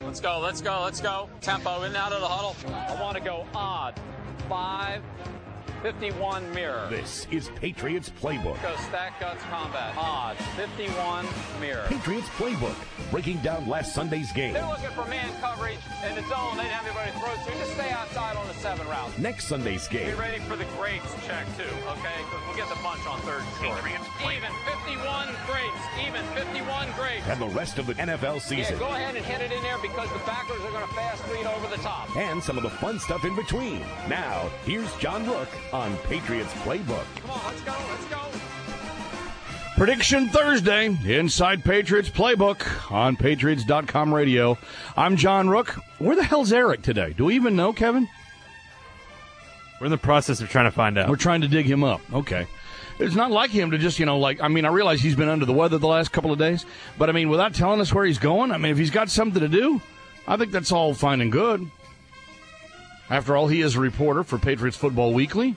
Let's go, let's go, let's go. Tempo in and out of the huddle. I want to go odd. 5-51 mirror. This is Patriots Playbook. Go stack guts combat. Odd. 51 mirror. Patriots Playbook. Breaking down last Sunday's game. They're looking for man coverage in the zone. They didn't have anybody to throw to. Just stay outside on the 7 route. Next Sunday's game. Be ready for the grades check, too, okay? Because we'll get the bunch on third and short. Even 51 grades. Even 51 grades. And the rest of the NFL season. Yeah, go ahead and hit it in there because the backers are going to fast lead over the top. And some of the fun stuff in between. Now, here's John Rook on Patriots Playbook. Come on, let's go, let's go. Prediction Thursday, inside Patriots Playbook on Patriots.com radio. I'm John Rook. Where the hell's Eric today? Do we even know, Kevin? We're in the process of trying to find out. We're trying to dig him up. Okay. It's not like him to just, I realize he's been under the weather the last couple of days, but, without telling us where he's going, if he's got something to do, I think that's all fine and good. After all, he is a reporter for Patriots Football Weekly,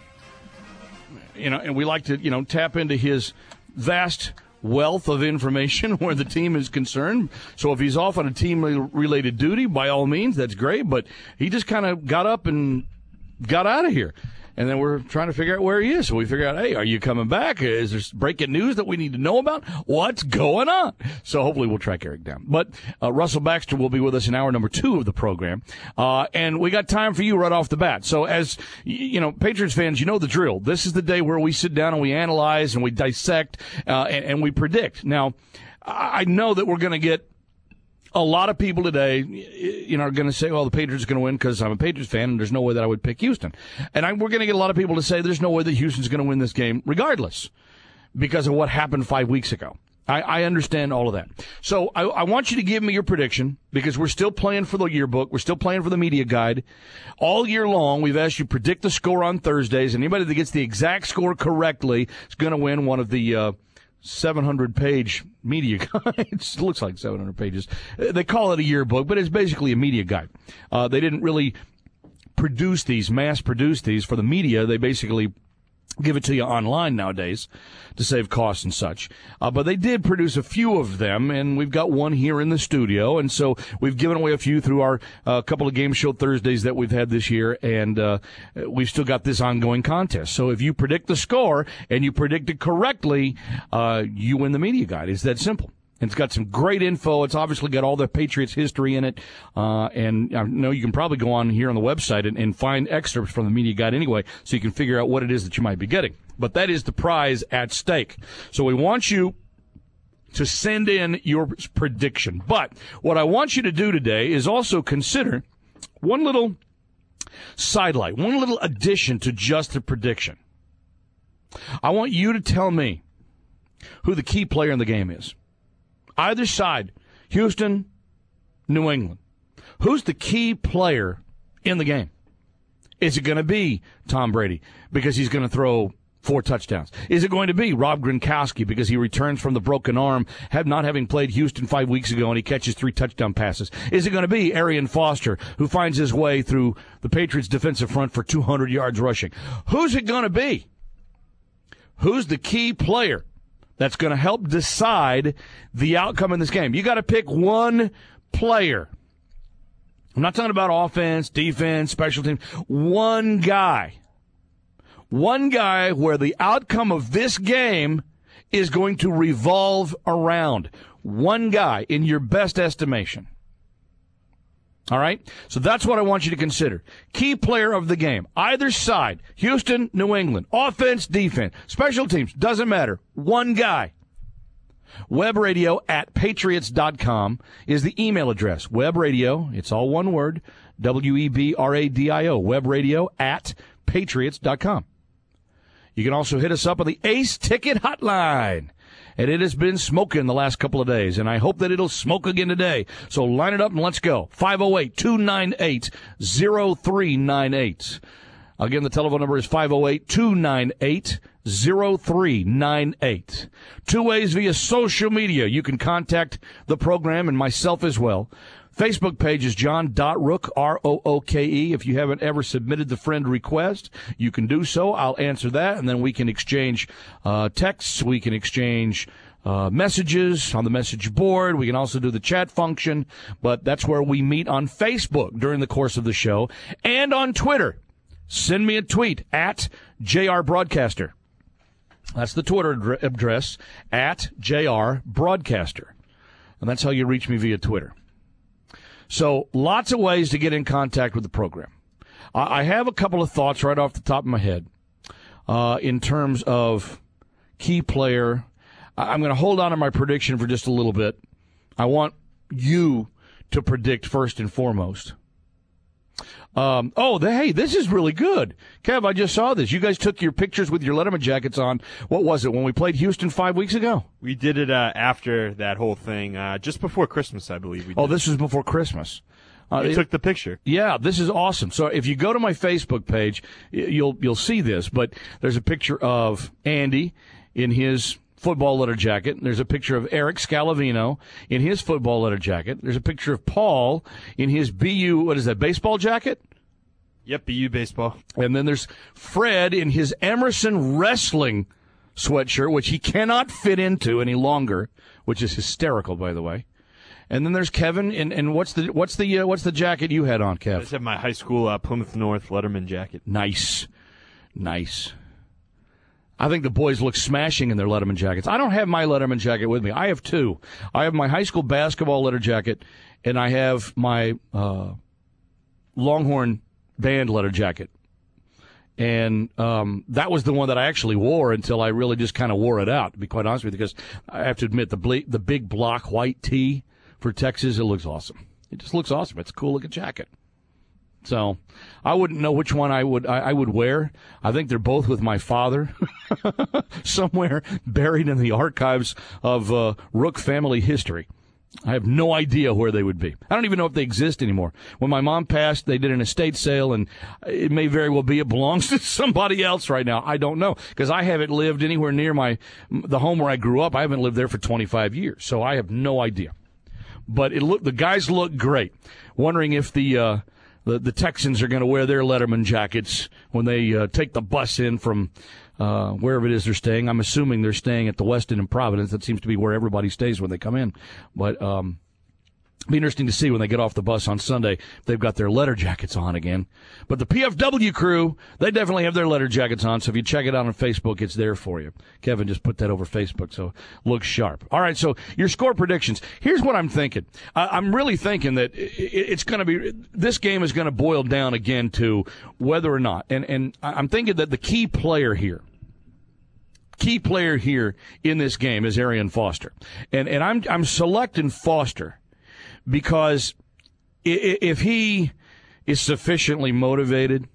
and we like to, tap into his vast wealth of information where the team is concerned. So if he's off on a team-related duty, by all means, that's great. But he just kind of got up and got out of here. And then we're trying to figure out where he is. So we figure out, hey, are you coming back? Is there breaking news that we need to know about? What's going on? So hopefully we'll track Eric down. But Russell Baxter will be with us in hour number 2 of the program. And we got time for you right off the bat. So as, Patriots fans, you know the drill. This is the day where we sit down and we analyze and we dissect and we predict. Now, I know that we're going to get a lot of people today, are going to say, well, the Patriots are going to win because I'm a Patriots fan and there's no way that I would pick Houston. And we're going to get a lot of people to say there's no way that Houston's going to win this game regardless because of what happened 5 weeks ago. I understand all of that. So I want you to give me your prediction because we're still playing for the yearbook. We're still playing for the media guide. All year long, we've asked you to predict the score on Thursdays. Anybody that gets the exact score correctly is going to win one of the 700-page media guides. It looks like 700 pages. They call it a yearbook, but it's basically a media guide. They didn't really mass produce these for the media. They basically give it to you online nowadays to save costs and such. But they did produce a few of them, and we've got one here in the studio. And so we've given away a few through our couple of Game Show Thursdays that we've had this year, and we've still got this ongoing contest. So if you predict the score and you predict it correctly, you win the media guide. It's that simple. It's got some great info. It's obviously got all the Patriots history in it. And I know you can probably go on here on the website and find excerpts from the media guide anyway, so you can figure out what it is that you might be getting. But that is the prize at stake. So we want you to send in your prediction. But what I want you to do today is also consider one little sidelight, one little addition to just the prediction. I want you to tell me who the key player in the game is. Either side, Houston, New England. Who's the key player in the game? Is it going to be Tom Brady because he's going to throw 4 touchdowns? Is it going to be Rob Gronkowski because he returns from the broken arm, not having played Houston 5 weeks ago, and he catches 3 touchdown passes? Is it going to be Arian Foster, who finds his way through the Patriots' defensive front for 200 yards rushing? Who's it going to be? Who's the key player that's going to help decide the outcome in this game? You got to pick one player. I'm not talking about offense, defense, special teams. One guy. One guy where the outcome of this game is going to revolve around. One guy in your best estimation. All right? So that's what I want you to consider. Key player of the game. Either side. Houston, New England. Offense, defense. Special teams. Doesn't matter. One guy. Webradio@patriots.com is the email address. Webradio, it's all one word. WEBRADIO. Webradio@patriots.com. You can also hit us up on the Ace Ticket Hotline. And it has been smoking the last couple of days, and I hope that it'll smoke again today. So line it up and let's go. 508-298-0398. Again, the telephone number is 508-298-0398. 2 ways via social media. You can contact the program and myself as well. Facebook page is John.Rook, R-O-O-K-E. If you haven't ever submitted the friend request, you can do so. I'll answer that, and then we can exchange texts. We can exchange messages on the message board. We can also do the chat function, but that's where we meet on Facebook during the course of the show and on Twitter. Send me a tweet at JR Broadcaster. That's the Twitter address, at JR Broadcaster. And that's how you reach me via Twitter. So lots of ways to get in contact with the program. I have a couple of thoughts right off the top of my head in terms of key player. I'm going to hold on to my prediction for just a little bit. I want you to predict first and foremost. Hey, this is really good. Kev, I just saw this. You guys took your pictures with your Letterman jackets on. What was it, when we played Houston 5 weeks ago? We did it after that whole thing, just before Christmas, I believe. This was before Christmas. You took the picture. Yeah, this is awesome. So if you go to my Facebook page, you'll see this, but there's a picture of Andy in his football letter jacket. There's a picture of Eric Scalavino in his football letter jacket. There's a picture of Paul in his BU, baseball jacket? Yep, BU baseball. And then there's Fred in his Emerson wrestling sweatshirt, which he cannot fit into any longer, which is hysterical, by the way. And then there's Kevin, and what's the jacket you had on, Kev? I just have my high school Plymouth North Letterman jacket. Nice. I think the boys look smashing in their Letterman jackets. I don't have my Letterman jacket with me. I have two. I have my high school basketball letter jacket, and I have my Longhorn band letter jacket. And that was the one that I actually wore until I really just kind of wore it out, to be quite honest with you, because I have to admit the big block white tee for Texas, it looks awesome. It just looks awesome. It's a cool-looking jacket. So I wouldn't know which one I would wear. I think they're both with my father somewhere buried in the archives of Rook family history. I have no idea where they would be. I don't even know if they exist anymore. When my mom passed, they did an estate sale, and it may very well be it belongs to somebody else right now. I don't know, because I haven't lived anywhere near the home where I grew up. I haven't lived there for 25 years, so I have no idea. But the guys look great. Wondering if the Texans are going to wear their Letterman jackets when they take the bus in from wherever it is they're staying. I'm assuming they're staying at the Westin in Providence. That seems to be where everybody stays when they come in. But be interesting to see when they get off the bus on Sunday if they've got their letter jackets on again. But the PFW crew, they definitely have their letter jackets on, so if you check it out on Facebook, it's there for you. Kevin just put that over Facebook, so looks sharp. All right, so your score predictions. Here's what I'm thinking. I'm really thinking that it's going to be – this game is going to boil down again to whether or not – and I'm thinking that the key player here in this game is Arian Foster. And I'm selecting Foster because if he is sufficiently motivated,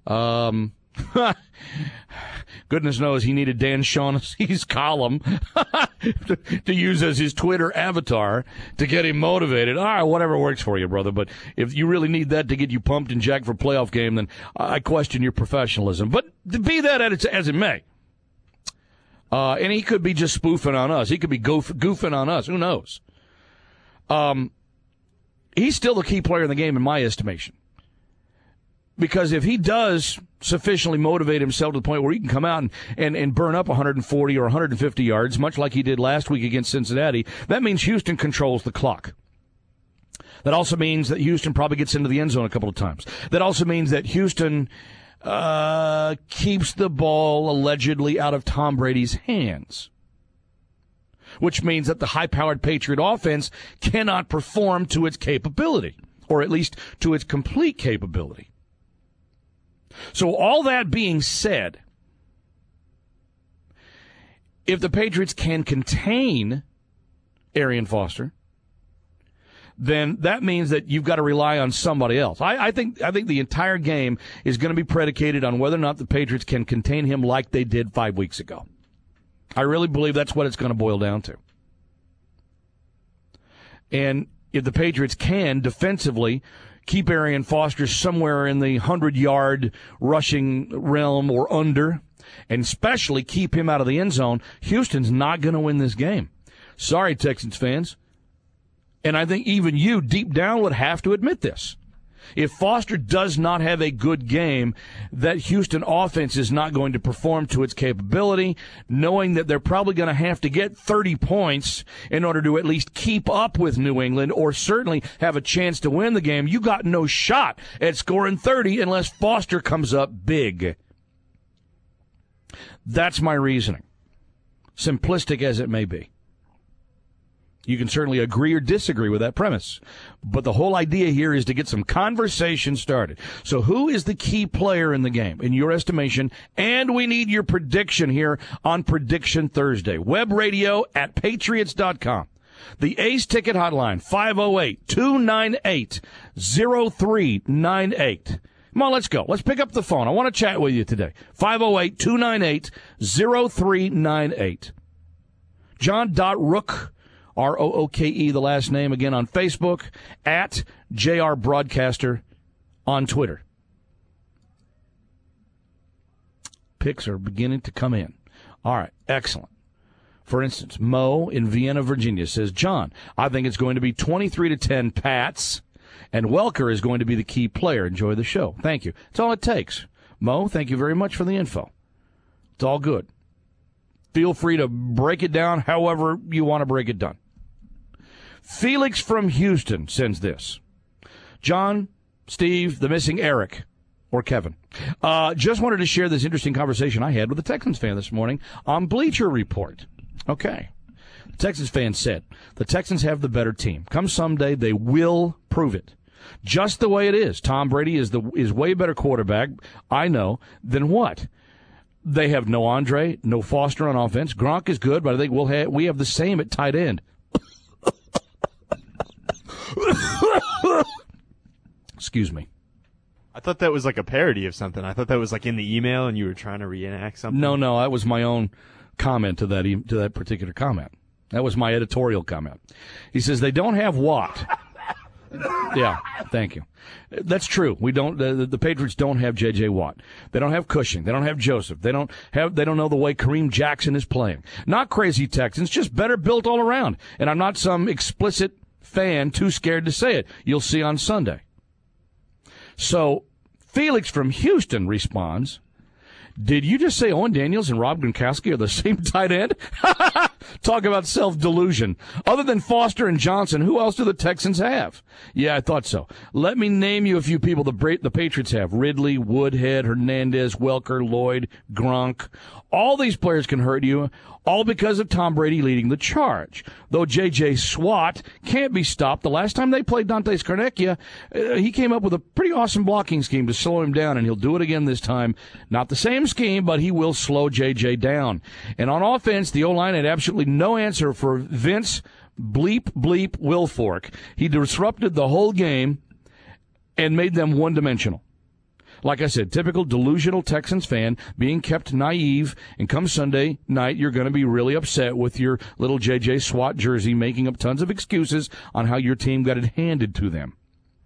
goodness knows he needed Dan Shaughnessy's column to use as his Twitter avatar to get him motivated. All right, whatever works for you, brother. But if you really need that to get you pumped and jacked for a playoff game, then I question your professionalism. But be that as it may. And he could be just spoofing on us. He could be goofing on us. Who knows? He's still the key player in the game in my estimation. Because if he does sufficiently motivate himself to the point where he can come out and burn up 140 or 150 yards, much like he did last week against Cincinnati, that means Houston controls the clock. That also means that Houston probably gets into the end zone a couple of times. That also means that Houston keeps the ball allegedly out of Tom Brady's hands, which means that the high-powered Patriot offense cannot perform to its capability, or at least to its complete capability. So all that being said, if the Patriots can contain Arian Foster, then that means that you've got to rely on somebody else. I think the entire game is going to be predicated on whether or not the Patriots can contain him like they did 5 weeks ago. I really believe that's what it's going to boil down to. And if the Patriots can defensively keep Arian Foster somewhere in the 100-yard rushing realm or under, and especially keep him out of the end zone, Houston's not going to win this game. Sorry, Texans fans. And I think even you deep down would have to admit this. If Foster does not have a good game, that Houston offense is not going to perform to its capability, knowing that they're probably going to have to get 30 points in order to at least keep up with New England or certainly have a chance to win the game. You got no shot at scoring 30 unless Foster comes up big. That's my reasoning, simplistic as it may be. You can certainly agree or disagree with that premise. But the whole idea here is to get some conversation started. So who is the key player in the game, in your estimation? And we need your prediction here on Prediction Thursday. Web radio at patriots.com. The Ace Ticket Hotline, 508-298-0398. Come on, let's go. Let's pick up the phone. I want to chat with you today. 508-298-0398. John.Rook, R-O-O-K-E, the last name, again on Facebook, at JR Broadcaster on Twitter. Picks are beginning to come in. All right, excellent. For instance, Mo in Vienna, Virginia says, John, I think it's going to be 23-10 Pats, and Welker is going to be the key player. Enjoy the show. Thank you. That's all it takes. Mo, thank you very much for the info. It's all good. Feel free to break it down however you want to break it down. Felix from Houston sends this. John, Steve, the missing Eric, or Kevin. Just wanted to share this interesting conversation I had with a Texans fan this morning on Bleacher Report. Okay. The Texans fan said, the Texans have the better team. Come someday, they will prove it. Just the way it is. Tom Brady is way better quarterback, I know, than what? They have no Andre, no Foster on offense. Gronk is good, but I think we have the same at tight end. Excuse me. I thought that was like a parody of something. I thought that was like in the email and you were trying to reenact something. No, that was my own comment to that particular comment. That was my editorial comment. He says they don't have Watt. Yeah, thank you. That's true. We don't. The Patriots don't have J.J. Watt. They don't have Cushing. They don't have Joseph. They don't know the way Kareem Jackson is playing. Not crazy Texans, just better built all around. And I'm not some explicit fan too scared to say it. You'll see on Sunday. So Felix from Houston responds, did you just say Owen Daniels and Rob Gronkowski are the same tight end? Talk about self-delusion. Other than Foster and Johnson, who else do the Texans have? Yeah, I thought so. Let me name you a few people the Patriots have. Ridley, Woodhead, Hernandez, Welker, Lloyd, Gronk. All these players can hurt you, all because of Tom Brady leading the charge. Though J.J. Swat can't be stopped, the last time they played Dante Scarnecchia, he came up with a pretty awesome blocking scheme to slow him down, and he'll do it again this time. Not the same scheme, but he will slow J.J. down. And on offense, the O-line had absolutely no answer for Vince Bleep Wilfork. He disrupted the whole game and made them one-dimensional. Like I said, typical delusional Texans fan being kept naive, and come Sunday night, you're going to be really upset with your little J.J. Swat jersey, making up tons of excuses on how your team got it handed to them.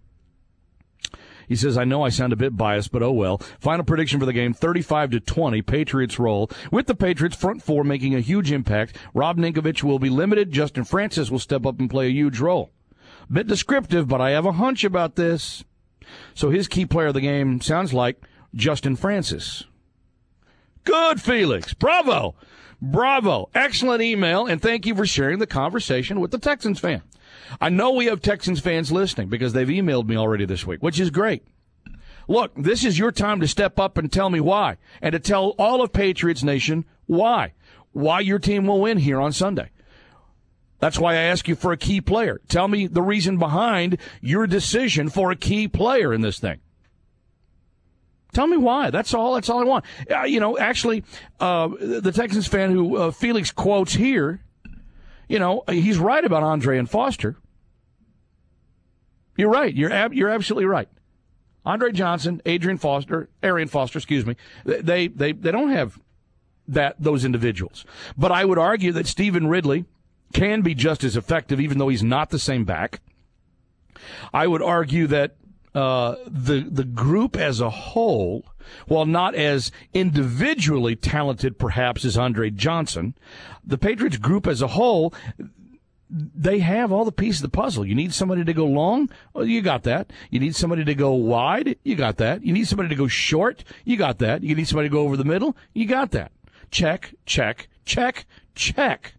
He says, I know I sound a bit biased, but oh well. Final prediction for the game, 35-20, Patriots roll. With the Patriots front four making a huge impact, Rob Ninkovich will be limited. Justin Francis will step up and play a huge role. Bit descriptive, but I have a hunch about this. So his key player of the game sounds like Justin Francis. Good, Felix. Bravo. Excellent email, and thank you for sharing the conversation with the Texans fan. I know we have Texans fans listening because they've emailed me already this week, which is great. Look, this is your time to step up and tell me why, and to tell all of Patriots Nation why your team will win here on Sunday. That's why I ask you for a key player. Tell me the reason behind your decision for a key player in this thing. Tell me why. That's all I want. The Texans fan who Felix quotes here, he's right about Andre and Foster. You're right. You're absolutely right. Andre Johnson, Arian Foster, they don't have those individuals. But I would argue that Stephen Ridley can be just as effective, even though he's not the same back. I would argue that the group as a whole, while not as individually talented perhaps as Andre Johnson, the Patriots group as a whole, they have all the pieces of the puzzle. You need somebody to go long? Well, you got that. You need somebody to go wide? You got that. You need somebody to go short? You got that. You need somebody to go over the middle? You got that. Check, check, check, check.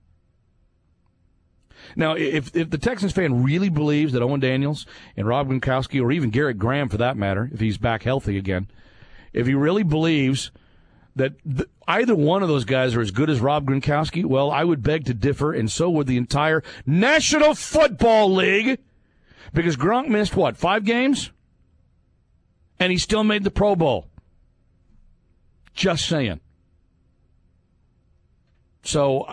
Now, if the Texans fan really believes that Owen Daniels and Rob Gronkowski, or even Garrett Graham for that matter, if he's back healthy again, if he really believes that either one of those guys are as good as Rob Gronkowski, well, I would beg to differ, and so would the entire National Football League, because Gronk missed, 5 games? And he still made the Pro Bowl. Just saying. So,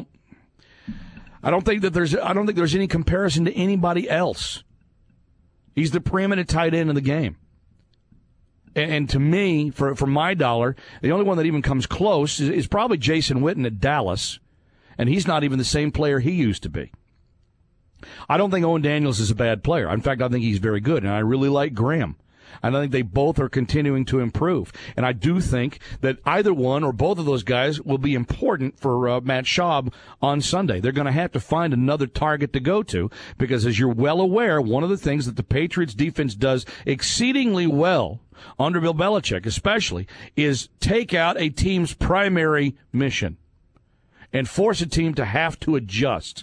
I don't think there's any comparison to anybody else. He's the preeminent tight end in the game. And to me, for my dollar, the only one that even comes close is probably Jason Witten at Dallas, and he's not even the same player he used to be. I don't think Owen Daniels is a bad player. In fact, I think he's very good, and I really like Graham. And I think they both are continuing to improve. And I do think that either one or both of those guys will be important for Matt Schaub on Sunday. They're going to have to find another target to go to because, as you're well aware, one of the things that the Patriots defense does exceedingly well under Bill Belichick especially is take out a team's primary mission and force a team to have to adjust.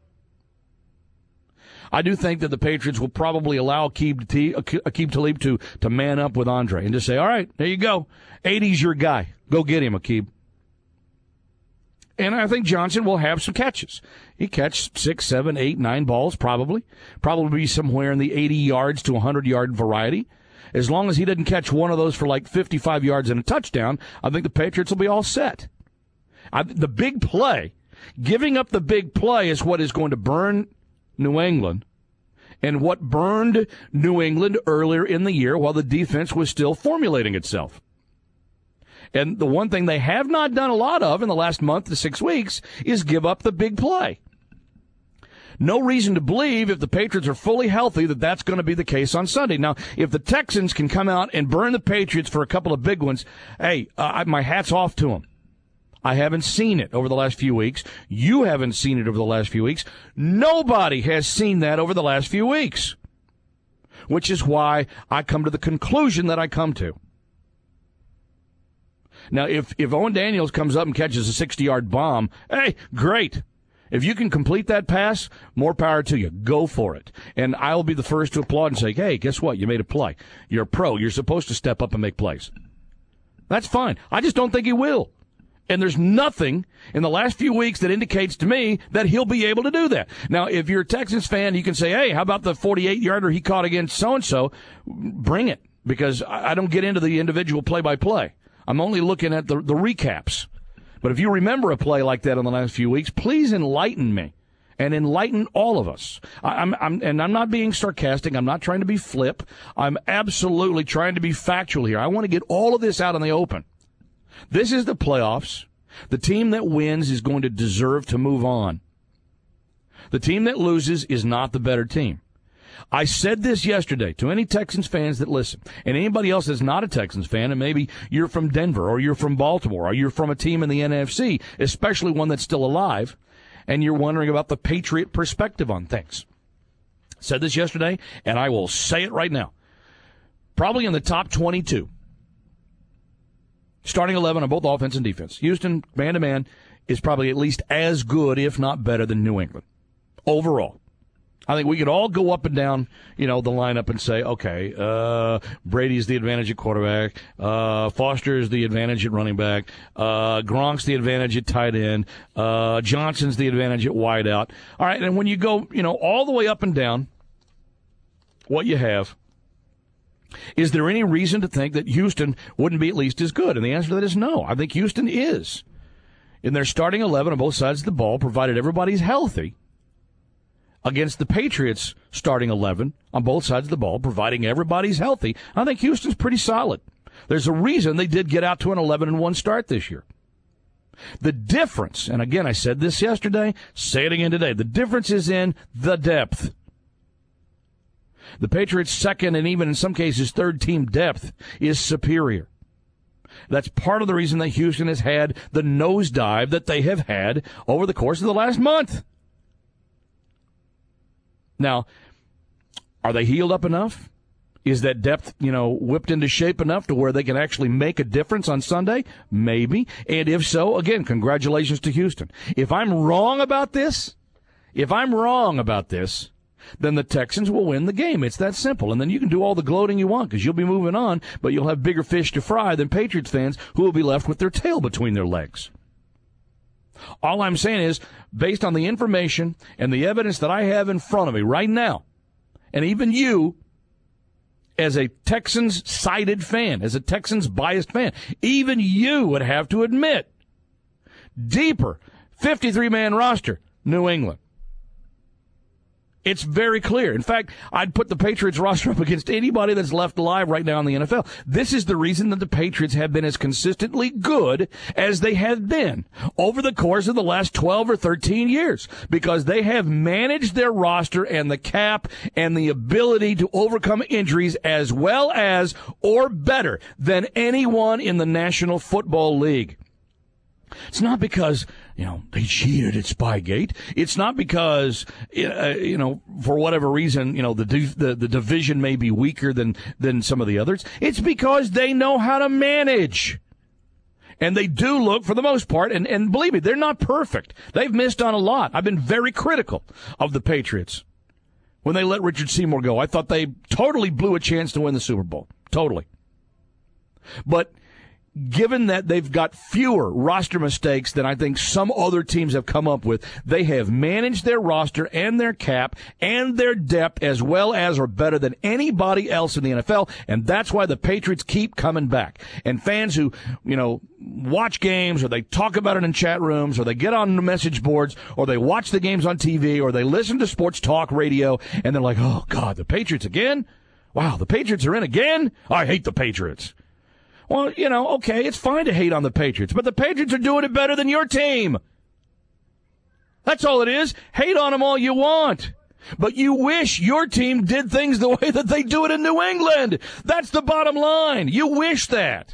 I do think that the Patriots will probably allow Aqib Talib to man up with Andre and just say, all right, there you go. 80's your guy. Go get him, Aqib. And I think Johnson will have some catches. He catch 6, 7, 8, 9 balls probably be somewhere in the 80 yards to 100-yard variety. As long as he doesn't catch one of those for like 55 yards and a touchdown, I think the Patriots will be all set. The big play, giving up the big play is what is going to burn New England, and what burned New England earlier in the year while the defense was still formulating itself. And the one thing they have not done a lot of in the last month to 6 weeks is give up the big play. No reason to believe, if the Patriots are fully healthy, that that's going to be the case on Sunday. Now, if the Texans can come out and burn the Patriots for a couple of big ones, hey, my hat's off to them. I haven't seen it over the last few weeks. You haven't seen it over the last few weeks. Nobody has seen that over the last few weeks, which is why I come to the conclusion that I come to. Now, if Owen Daniels comes up and catches a 60-yard bomb, hey, great. If you can complete that pass, more power to you. Go for it. And I'll be the first to applaud and say, hey, guess what? You made a play. You're a pro. You're supposed to step up and make plays. That's fine. I just don't think he will. And there's nothing in the last few weeks that indicates to me that he'll be able to do that. Now, if you're a Texans fan, you can say, hey, how about the 48-yarder he caught against so-and-so? Bring it, because I don't get into the individual play-by-play. I'm only looking at the recaps. But if you remember a play like that in the last few weeks, please enlighten me and enlighten all of us. I'm not being sarcastic. I'm not trying to be flip. I'm absolutely trying to be factual here. I want to get all of this out in the open. This is the playoffs. The team that wins is going to deserve to move on. The team that loses is not the better team. I said this yesterday to any Texans fans that listen, and anybody else that's not a Texans fan, and maybe you're from Denver, or you're from Baltimore, or you're from a team in the NFC, especially one that's still alive, and you're wondering about the Patriot perspective on things. Said this yesterday, and I will say it right now. Probably in the top 22. Starting 11 on both offense and defense. Houston, man-to-man, is probably at least as good, if not better, than New England. Overall. I think we could all go up and down, the lineup and say, okay, Brady's the advantage at quarterback, Foster's the advantage at running back, Gronk's the advantage at tight end, Johnson's the advantage at wideout. All right, and when you go, all the way up and down, what you have, is there any reason to think that Houston wouldn't be at least as good? And the answer to that is no. I think Houston is. In their starting 11 on both sides of the ball, provided everybody's healthy, against the Patriots starting 11 on both sides of the ball, providing everybody's healthy, I think Houston's pretty solid. There's a reason they did get out to an 11-1 start this year. The difference, and again, I said this yesterday, say it again today, the difference is in the depth. The Patriots' second and even in some cases third team depth is superior. That's part of the reason that Houston has had the nosedive that they have had over the course of the last month. Now, are they healed up enough? Is that depth, whipped into shape enough to where they can actually make a difference on Sunday? Maybe. And if so, again, congratulations to Houston. If I'm wrong about this, then the Texans will win the game. It's that simple. And then you can do all the gloating you want because you'll be moving on, but you'll have bigger fish to fry than Patriots fans who will be left with their tail between their legs. All I'm saying is, based on the information and the evidence that I have in front of me right now, and even you, as a Texans-sided fan, as a Texans-biased fan, even you would have to admit, deeper, 53-man roster, New England. It's very clear. In fact, I'd put the Patriots roster up against anybody that's left alive right now in the NFL. This is the reason that the Patriots have been as consistently good as they have been over the course of the last 12 or 13 years, because they have managed their roster and the cap and the ability to overcome injuries as well as or better than anyone in the National Football League. It's not because, they cheated at Spygate. It's not because, for whatever reason, the division may be weaker than some of the others. It's because they know how to manage. And they do look, for the most part, and believe me, they're not perfect. They've missed on a lot. I've been very critical of the Patriots when they let Richard Seymour go. I thought they totally blew a chance to win the Super Bowl. Totally. But given that they've got fewer roster mistakes than I think some other teams have come up with, they have managed their roster and their cap and their depth as well as or better than anybody else in the NFL, and that's why the Patriots keep coming back. And fans who, watch games, or they talk about it in chat rooms, or they get on the message boards, or they watch the games on TV, or they listen to sports talk radio, and they're like, oh, God, the Patriots again? Wow, the Patriots are in again? I hate the Patriots. Well, okay, it's fine to hate on the Patriots, but the Patriots are doing it better than your team. That's all it is. Hate on them all you want. But you wish your team did things the way that they do it in New England. That's the bottom line. You wish that.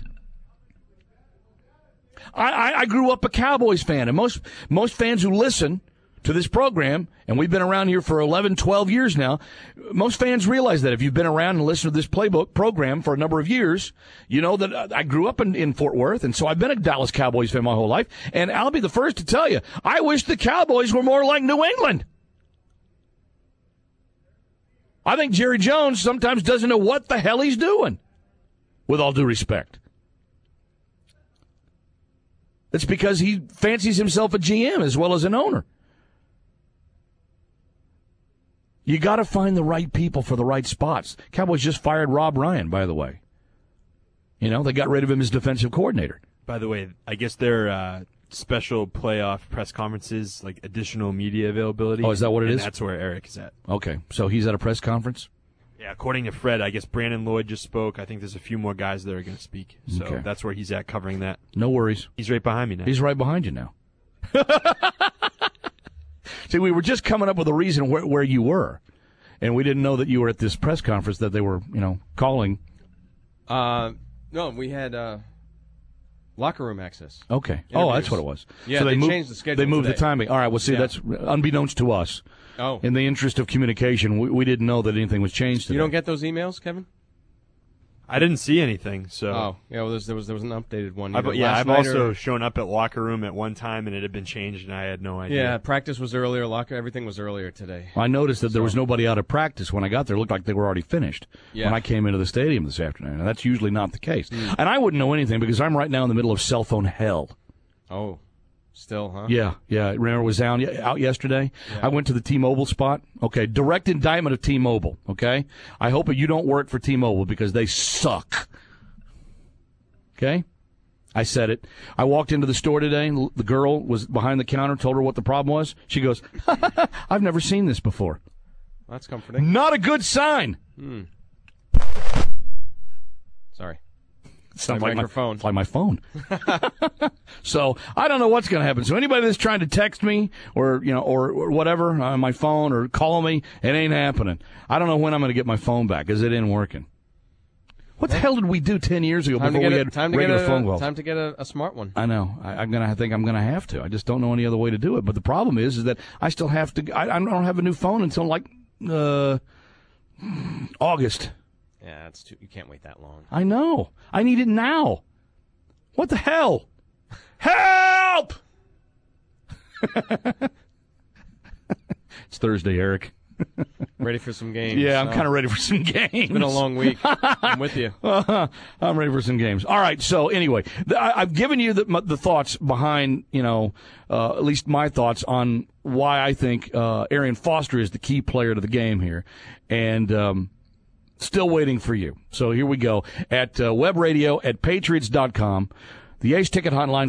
I grew up a Cowboys fan, and most fans who listen to this program, and we've been around here for 11, 12 years now, most fans realize that if you've been around and listened to this playbook program for a number of years, you know that I grew up in Fort Worth, and so I've been a Dallas Cowboys fan my whole life, and I'll be the first to tell you, I wish the Cowboys were more like New England. I think Jerry Jones sometimes doesn't know what the hell he's doing, with all due respect. It's because he fancies himself a GM as well as an owner. You got to find the right people for the right spots. Cowboys just fired Rob Ryan, by the way. They got rid of him as defensive coordinator. By the way, I guess their special playoff press conferences, like additional media availability. Oh, is that what it is? That's where Eric is at. Okay, so he's at a press conference? Yeah, according to Fred, I guess Brandon Lloyd just spoke. I think there's a few more guys that are going to speak. So Okay. That's where he's at covering that. No worries. He's right behind me now. He's right behind you now. See, we were just coming up with a reason where you were, and we didn't know that you were at this press conference that they were, calling. No, we had locker room access. Okay. Interviews. Oh, that's what it was. Yeah, so they moved, changed the schedule They moved today. the timing. All right, well, see, Yeah. that's unbeknownst to us. Oh. In the interest of communication, we didn't know that anything was changed today. You don't get those emails, Kevin? I didn't see anything, so. Oh, yeah, well, there was an updated one. I've Last night also or- shown up at locker room at one time, and it had been changed, and I had no idea. Yeah, practice was earlier, everything was earlier today. I noticed that there was nobody out of practice when I got there. It looked like they were already finished Yeah. when I came into the stadium this afternoon. And that's usually not the case. And I wouldn't know anything because I'm right now in the middle of cell phone hell. Oh, still, huh? Yeah. Remember it was out yesterday? Yeah. I went to the T-Mobile spot. Okay, direct indictment of T-Mobile, okay? I hope that you don't work for T-Mobile because they suck. Okay? I said it. I walked into the store today. The girl was behind the counter, told her what the problem was. She goes, I've never seen this before. That's comforting. Not a good sign. Sorry. Sounds My like microphone. It's like my phone. So I don't know what's going to happen. So anybody that's trying to text me or whatever on my phone or call me, it ain't happening. I don't know when I'm going to get my phone back because it ain't working. What the hell did we do 10 years ago before we had regular phone calls? Time to get a smart one. I know. I think I'm going to have to. I just don't know any other way to do it. But the problem is that I still have to. I don't have a new phone until like August. Yeah, that's too. You can't wait that long. I know. I need it now. What the hell? Help! It's Thursday, Eric. Ready for some games? Yeah, I'm kind of ready for some games. It's been a long week. I'm with you. I'm ready for some games. All right. So anyway, I've given you the thoughts behind, at least my thoughts on why I think Arian Foster is the key player to the game here, and still waiting for you. So here we go at web radio at patriots.com. The Ace Ticket Hotline,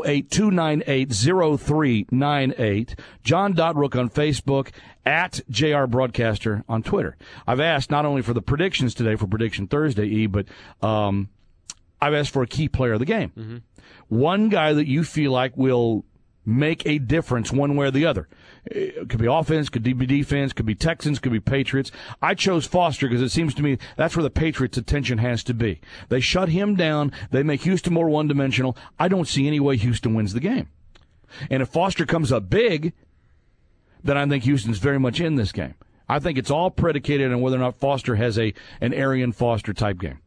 508-298-0398. John.Rook on Facebook, at JR Broadcaster on Twitter. I've asked not only for the predictions today for Prediction Thursday, but I've asked for a key player of the game. Mm-hmm. One guy that you feel like will make a difference one way or the other. It could be offense, could be defense, could be Texans, could be Patriots. I chose Foster because it seems to me that's where the Patriots' attention has to be. They shut him down. They make Houston more one-dimensional. I don't see any way Houston wins the game. And if Foster comes up big, then I think Houston's very much in this game. I think it's all predicated on whether or not Foster has an Arian Foster type game.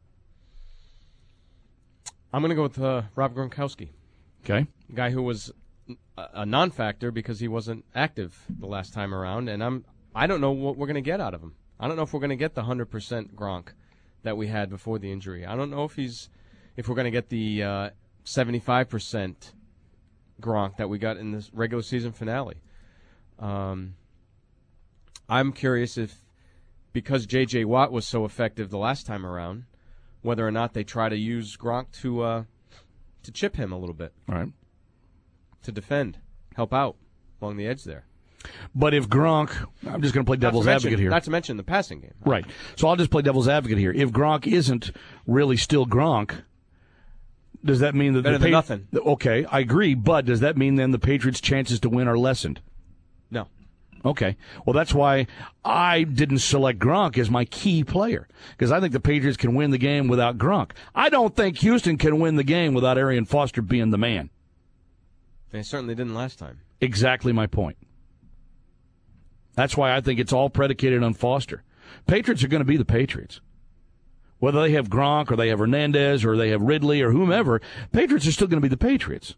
I'm going to go with Rob Gronkowski. Okay. Guy who was a non-factor because he wasn't active the last time around, and I don't know what we're going to get out of him. I don't know if we're going to get the 100% Gronk that we had before the injury. I don't know if we're going to get the 75% Gronk that we got in this regular season finale. I'm curious if, because J.J. Watt was so effective the last time around, whether or not they try to use Gronk to chip him a little bit. All right. To defend, help out along the edge there. But if Gronk, I'm just going to play devil's advocate here. Not to mention the passing game. Right. So I'll just play devil's advocate here. If Gronk isn't really still Gronk, does that mean that better than nothing? Okay, I agree. But does that mean then the Patriots' chances to win are lessened? No. Okay. Well, that's why I didn't select Gronk as my key player, because I think the Patriots can win the game without Gronk. I don't think Houston can win the game without Arian Foster being the man. They certainly didn't last time. Exactly my point. That's why I think it's all predicated on Foster. Patriots are going to be the Patriots. Whether they have Gronk or they have Hernandez or they have Ridley or whomever, Patriots are still going to be the Patriots.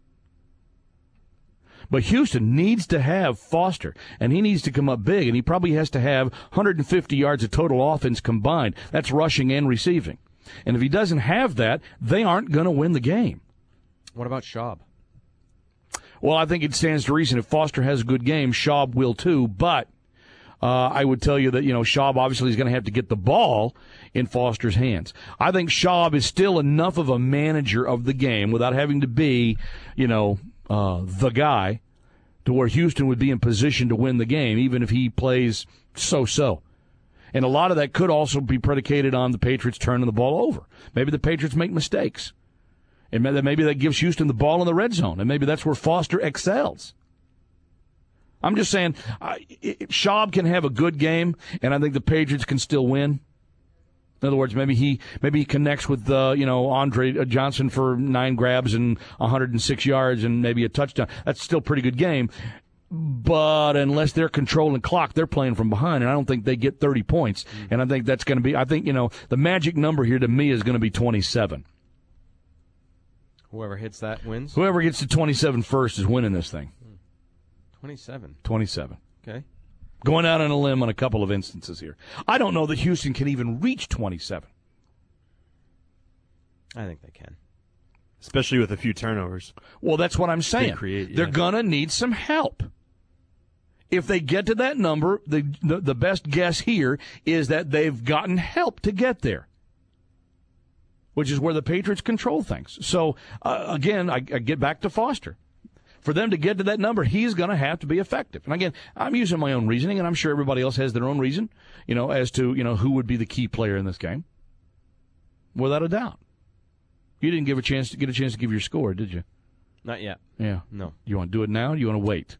But Houston needs to have Foster, and he needs to come up big, and he probably has to have 150 yards of total offense combined. That's rushing and receiving. And if he doesn't have that, they aren't going to win the game. What about Schaub? Well, I think it stands to reason if Foster has a good game, Schaub will too. But I would tell you that, Schaub obviously is going to have to get the ball in Foster's hands. I think Schaub is still enough of a manager of the game without having to be, the guy to where Houston would be in position to win the game, even if he plays so-so. And a lot of that could also be predicated on the Patriots turning the ball over. Maybe the Patriots make mistakes. And maybe that gives Houston the ball in the red zone, and maybe that's where Foster excels. I'm just saying, Schaub can have a good game, and I think the Patriots can still win. In other words, maybe he connects with Andre Johnson for 9 grabs and 106 yards and maybe a touchdown. That's still a pretty good game. But unless they're controlling clock, they're playing from behind, and I don't think they get 30 points. And I think that's going to be. I think the magic number here to me is going to be 27. Whoever hits that wins? Whoever gets to 27 first is winning this thing. 27. 27. Okay. Going out on a limb on a couple of instances here. I don't know that Houston can even reach 27. I think they can. Especially with a few turnovers. Well, that's what I'm saying. They're going to need some help. If they get to that number, the best guess here is that they've gotten help to get there, which is where the Patriots control things. So, again, I get back to Foster. For them to get to that number, he's going to have to be effective. And, again, I'm using my own reasoning, and I'm sure everybody else has their own reason, as to, who would be the key player in this game. Without a doubt. You didn't get a chance to give your score, did you? Not yet. Yeah. No. You want to do it now or do you want to wait?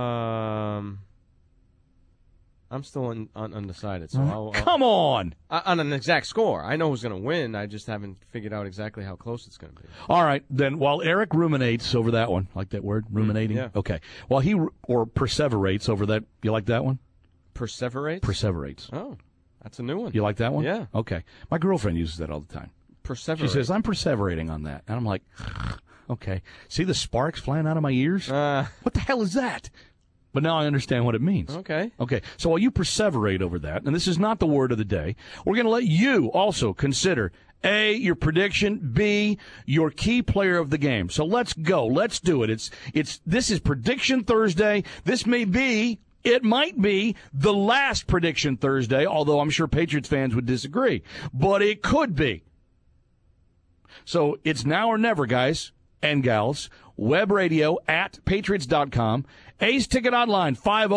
I'm still undecided. So Come on! On an exact score. I know who's going to win. I just haven't figured out exactly how close it's going to be. All right. Then while Eric ruminates over that one, like that word, ruminating? Yeah. Okay. While he or perseverates over that, you like that one? Perseverates? Perseverates. Oh, that's a new one. You like that one? Yeah. Okay. My girlfriend uses that all the time. Perseverate. She says, I'm perseverating on that. And I'm like, okay. See the sparks flying out of my ears? What the hell is that? But now I understand what it means. Okay. Okay. So while you perseverate over that, and this is not the word of the day, we're going to let you also consider A, your prediction, B, your key player of the game. So let's go. Let's do it. This is Prediction Thursday. It might be the last Prediction Thursday, although I'm sure Patriots fans would disagree. But it could be. So it's now or never, guys and gals. Web radio at patriots.com. Ace Ticket Online,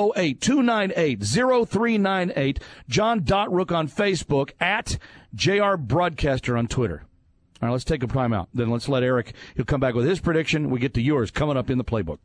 508-298-0398. John.Rook on Facebook, at JR Broadcaster on Twitter. All right, let's take a timeout. Then let's let Eric, he'll come back with his prediction. We get to yours coming up in the playbook.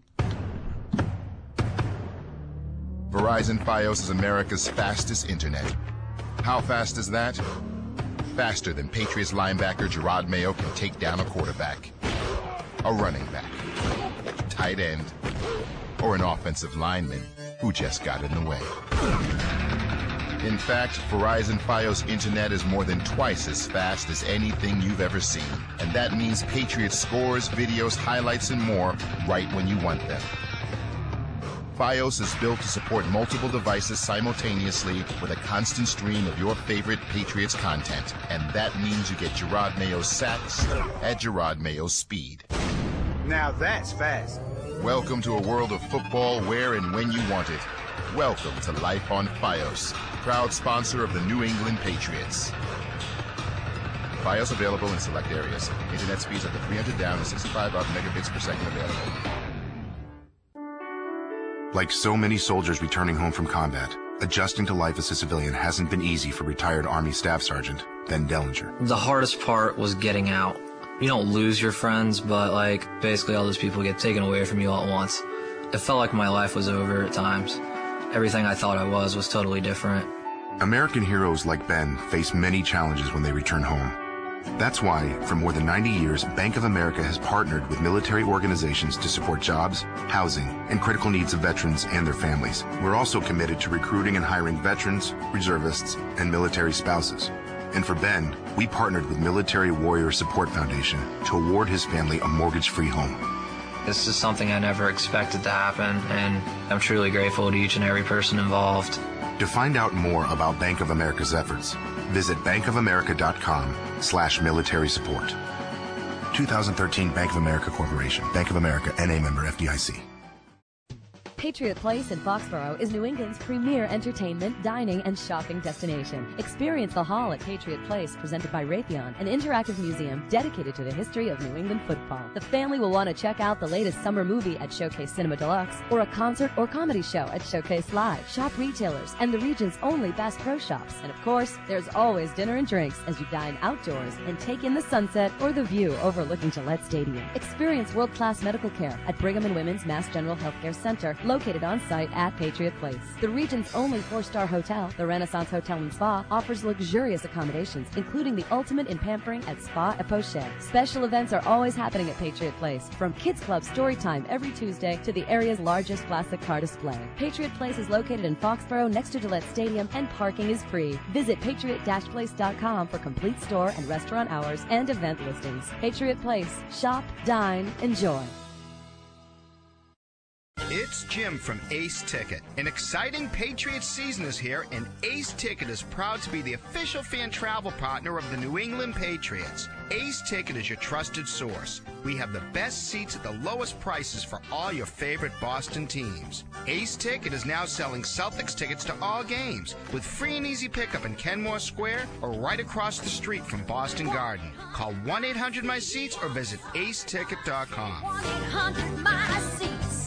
Verizon Fios is America's fastest internet. How fast is that? Faster than Patriots linebacker Gerard Mayo can take down a quarterback, a running back, tight end, or an offensive lineman who just got in the way. In fact, Verizon Fios internet is more than twice as fast as anything you've ever seen. And that means Patriots scores, videos, highlights, and more right when you want them. Fios is built to support multiple devices simultaneously with a constant stream of your favorite Patriots content. And that means you get Gerard Mayo's sacks at Gerard Mayo's speed. Now that's fast. Welcome to a world of football where and when you want it. Welcome to Life on Fios, proud sponsor of the New England Patriots. Fios available in select areas. Internet speeds up to 300 down to 65 up megabits per second available. Like so many soldiers returning home from combat, adjusting to life as a civilian hasn't been easy for retired Army Staff Sergeant Ben Dellinger. The hardest part was getting out. You don't lose your friends, but basically all those people get taken away from you all at once. It felt like my life was over at times. Everything I thought I was totally different. American heroes like Ben face many challenges when they return home. That's why, for more than 90 years, Bank of America has partnered with military organizations to support jobs, housing, and critical needs of veterans and their families. We're also committed to recruiting and hiring veterans, reservists, and military spouses. And for Ben, we partnered with Military Warrior Support Foundation to award his family a mortgage-free home. This is something I never expected to happen, and I'm truly grateful to each and every person involved. To find out more about Bank of America's efforts, visit bankofamerica.com/military support. 2013 Bank of America Corporation. Bank of America, N.A. member FDIC. Patriot Place in Foxborough is New England's premier entertainment, dining, and shopping destination. Experience the Hall at Patriot Place, presented by Raytheon, an interactive museum dedicated to the history of New England football. The family will want to check out the latest summer movie at Showcase Cinema Deluxe, or a concert or comedy show at Showcase Live. Shop retailers and the region's only Bass Pro Shops. And of course, there's always dinner and drinks as you dine outdoors and take in the sunset or the view overlooking Gillette Stadium. Experience world-class medical care at Brigham and Women's Mass General Healthcare Center, located on site at Patriot Place. The region's only 4-star hotel, the Renaissance Hotel and Spa, offers luxurious accommodations, including the ultimate in pampering at Spa et Poche. Special events are always happening at Patriot Place, from Kids Club story time every Tuesday to the area's largest classic car display. Patriot Place is located in Foxborough next to Gillette Stadium, and parking is free. Visit patriot-place.com for complete store and restaurant hours and event listings. Patriot Place. Shop, dine, enjoy. It's Jim from Ace Ticket. An exciting Patriots season is here, and Ace Ticket is proud to be the official fan travel partner of the New England Patriots. Ace Ticket is your trusted source. We have the best seats at the lowest prices for all your favorite Boston teams. Ace Ticket is now selling Celtics tickets to all games with free and easy pickup in Kenmore Square or right across the street from Boston Garden. Call 1-800-MY-SEATS or visit aceticket.com. 1-800-MY-SEATS.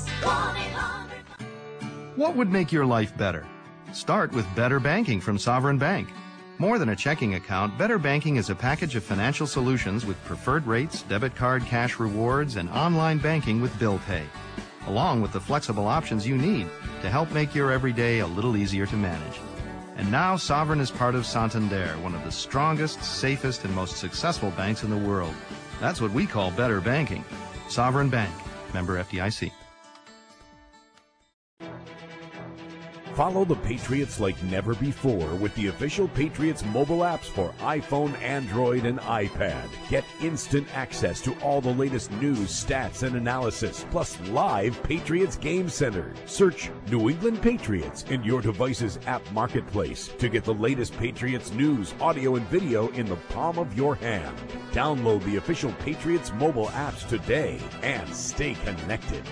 What would make your life better? Start with Better Banking from Sovereign Bank. More than a checking account, Better Banking is a package of financial solutions with preferred rates, debit card cash rewards, and online banking with bill pay, along with the flexible options you need to help make your everyday a little easier to manage. And now Sovereign is part of Santander, one of the strongest, safest, and most successful banks in the world. That's what we call Better Banking. Sovereign Bank, member FDIC. Follow the Patriots like never before with the official Patriots mobile apps for iPhone, Android, and iPad. Get instant access to all the latest news, stats, and analysis, plus live Patriots Game Center. Search New England Patriots in your device's app marketplace to get the latest Patriots news, audio, and video in the palm of your hand. Download the official Patriots mobile apps today and stay connected.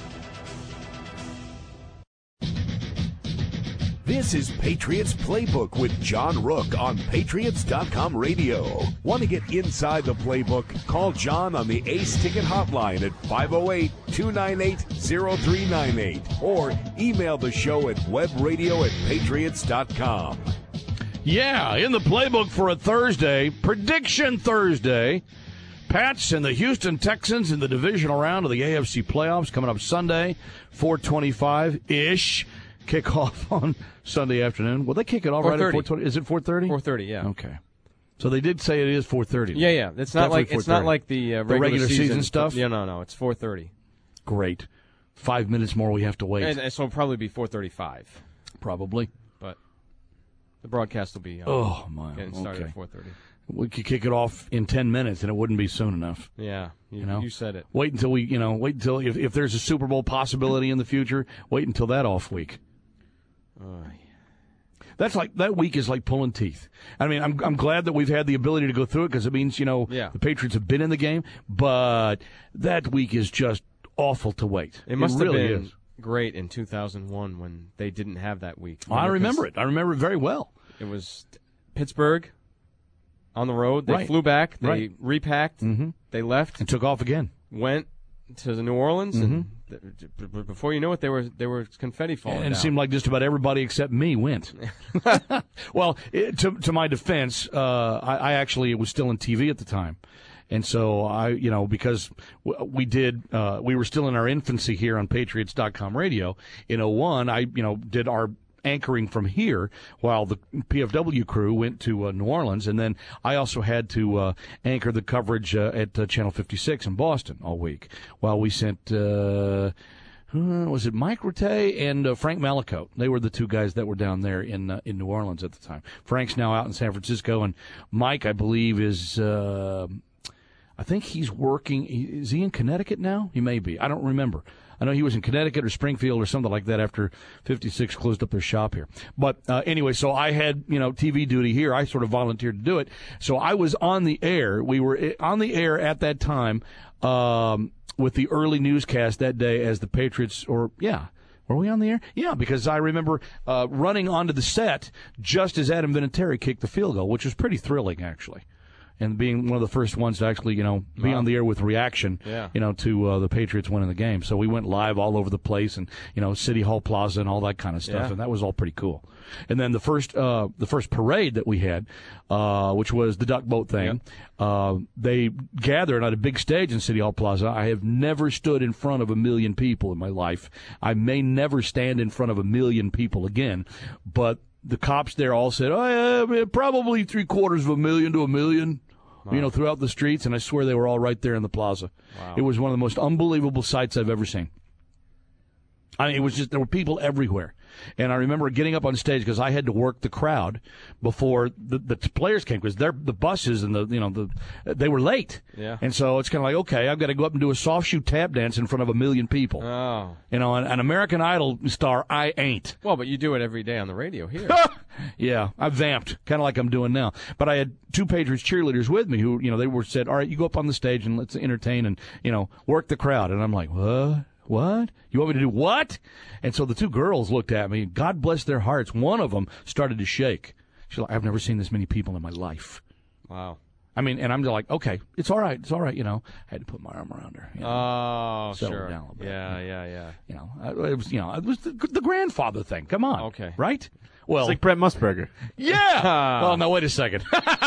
This is Patriots Playbook with John Rook on Patriots.com radio. Want to get inside the playbook? Call John on the Ace Ticket hotline at 508-298-0398 or email the show at webradio@patriots.com. Yeah, in the playbook for a Thursday, Prediction Thursday. Pats and the Houston Texans in the divisional round of the AFC playoffs coming up Sunday, 4:25-ish. Kickoff on Sunday afternoon. Will they kick it off right at 4:20? Is it 4:30? 4:30, yeah. Okay. So they did say it is 4:30. Yeah. It's not like the regular season stuff. Yeah, no. It's 4:30. Great. 5 minutes more we have to wait. And so it'll probably be 4:35. Probably. But the broadcast will be getting started at 4:30. We could kick it off in 10 minutes, and it wouldn't be soon enough. Yeah, you said it. Wait until if there's a Super Bowl possibility in the future, wait until that off week. That's like that week is like pulling teeth. I mean, I'm glad that we've had the ability to go through it because it means the Patriots have been in the game, but that week is just awful to wait. It must have been great in 2001 when they didn't have that week. I remember it. I remember it very well. It was Pittsburgh on the road. They flew back. They repacked. Mm-hmm. They left and took off again. Went to New Orleans, and before you know it, there were confetti falling down. And it seemed like just about everybody except me went. Well, to my defense, I actually was still in TV at the time. And so because we were still in our infancy here on Patriots.com radio in 2001, I did our anchoring from here while the PFW crew went to New Orleans, and then I also had to anchor the coverage at Channel 56 in Boston all week while we sent was it Mike Rattay and Frank Malicote. They were the two guys that were down there in New Orleans at the time. Frank's now out in San Francisco, and Mike, I believe, is I think he's working. Is he in Connecticut now? He may be. I don't remember. I know he was in Connecticut or Springfield or something like that after 56 closed up their shop here. But anyway, so I had, TV duty here. I sort of volunteered to do it. So I was on the air. We were on the air at that time with the early newscast that day as the Patriots, were we on the air? Yeah, because I remember running onto the set just as Adam Vinatieri kicked the field goal, which was pretty thrilling, actually. And being one of the first ones to actually, be on the air with reaction, to the Patriots winning the game. So we went live all over the place, and City Hall Plaza and all that kind of stuff, and that was all pretty cool. And then the first parade that we had, which was the duck boat thing, they gathered on a big stage in City Hall Plaza. I have never stood in front of 1 million people in my life. I may never stand in front of 1 million people again, but the cops there all said, probably 750,000 to 1 million. Wow. Throughout the streets, and I swear they were all right there in the plaza. Wow. It was one of the most unbelievable sights I've ever seen. I mean, it was just, there were people everywhere. And I remember getting up on stage because I had to work the crowd before the players came because the buses and they were late. Yeah. And so it's kind of like, okay, I've got to go up and do a soft shoe tap dance in front of 1 million people. Oh. An American Idol star, I ain't. Well, but you do it every day on the radio here. Yeah, I vamped, kind of like I'm doing now. But I had two Patriots cheerleaders with me who, they said, all right, you go up on the stage and let's entertain and, work the crowd. And I'm like, what? What? You want me to do what? And so the two girls looked at me. God bless their hearts. One of them started to shake. She's like, I've never seen this many people in my life. Wow. I mean, and I'm just like, okay, it's all right. It's all right. I had to put my arm around her. Oh, settle sure. down a little bit. Yeah. It was the grandfather thing. Come on. Okay. Right? Well, it's like Brett Musburger. Yeah. Well, no, wait a second.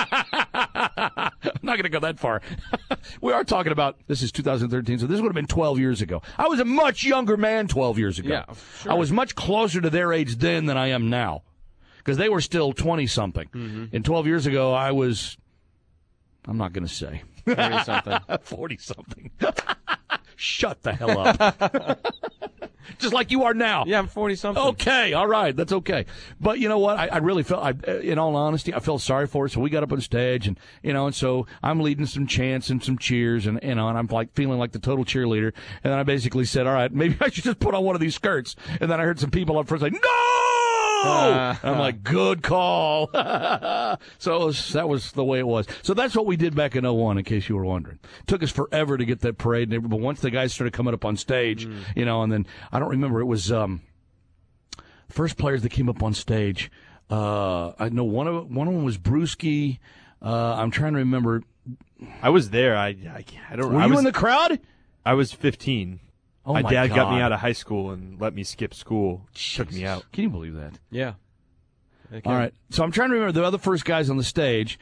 I'm not going to go that far. We are talking about, this is 2013, so this would have been 12 years ago. I was a much younger man 12 years ago. Yeah, sure. I was much closer to their age then than I am now because they were still 20-something. Mm-hmm. And 12 years ago, I was, I'm not going to say. 40-something. 40-something. Shut the hell up. Just like you are now. Yeah, I'm 40-something. Okay, all right, that's okay. But you know what? I really felt, in all honesty, I felt sorry for her. So we got up on stage, and and so I'm leading some chants and some cheers, and and I'm like feeling like the total cheerleader. And then I basically said, all right, maybe I should just put on one of these skirts. And then I heard some people up front say, no! I'm like, good call. So that was the way it was. So that's what we did back in 01, in case you were wondering. Took us forever to get that parade, but once the guys started coming up on stage, and then I don't remember, it was first players that came up on stage. I know one of them was Brewski. I'm trying to remember. I was there. I don't. Were you in the crowd? I was 15. Oh, my dad God. got me out of high school and let me skip school. Jesus. Took me out. Can you believe that? Yeah. All right. So I'm trying to remember the other first guys on the stage.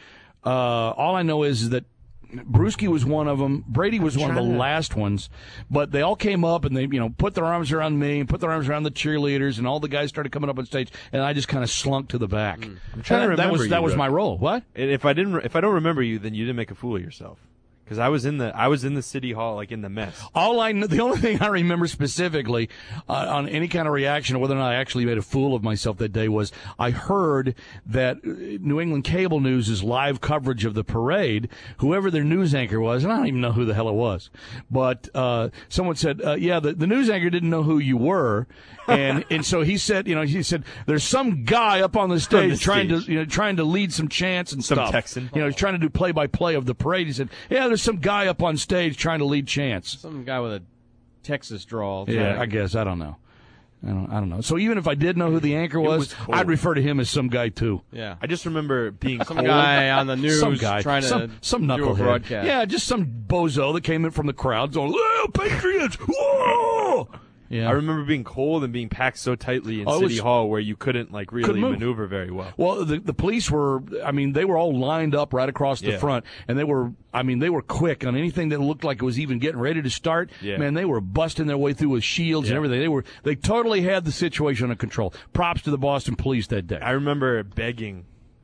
All I know is that Brewski was one of them. Brady was one of the last ones. But they all came up and they, put their arms around me and put their arms around the cheerleaders, and all the guys started coming up on stage, and I just kind of slunk to the back. I'm trying to remember that was my role. What? And if I don't remember you, then you didn't make a fool of yourself. Because I was in the city hall, like in the mess. The only thing I remember specifically on any kind of reaction, or whether or not I actually made a fool of myself that day, was I heard that New England Cable News' live coverage of the parade, whoever their news anchor was, and I don't even know who the hell it was, but someone said, the news anchor didn't know who you were, and so he said, there's some guy up on the stage trying to lead some chants and some stuff. Texan. He's trying to do play-by-play of the parade. He said, there's some guy up on stage trying to lead chants. Some guy with a Texas drawl. Yeah, I guess. I don't know. I don't know. So even if I did know who the anchor was I'd refer to him as some guy too. Yeah. I just remember being some guy on the news some guy, trying to some do a knucklehead. broadcast. Yeah, just some bozo that came in from the crowd going, "Oh, Patriots! Whoa!" Yeah. I remember being cold and being packed so tightly in City Hall where you couldn't really maneuver very well. Well, the police were, they were all lined up right across the front, and they were quick on anything that looked like it was even getting ready to start. Yeah. Man, they were busting their way through with shields and everything. They totally had the situation under control. Props to the Boston police that day. I remember begging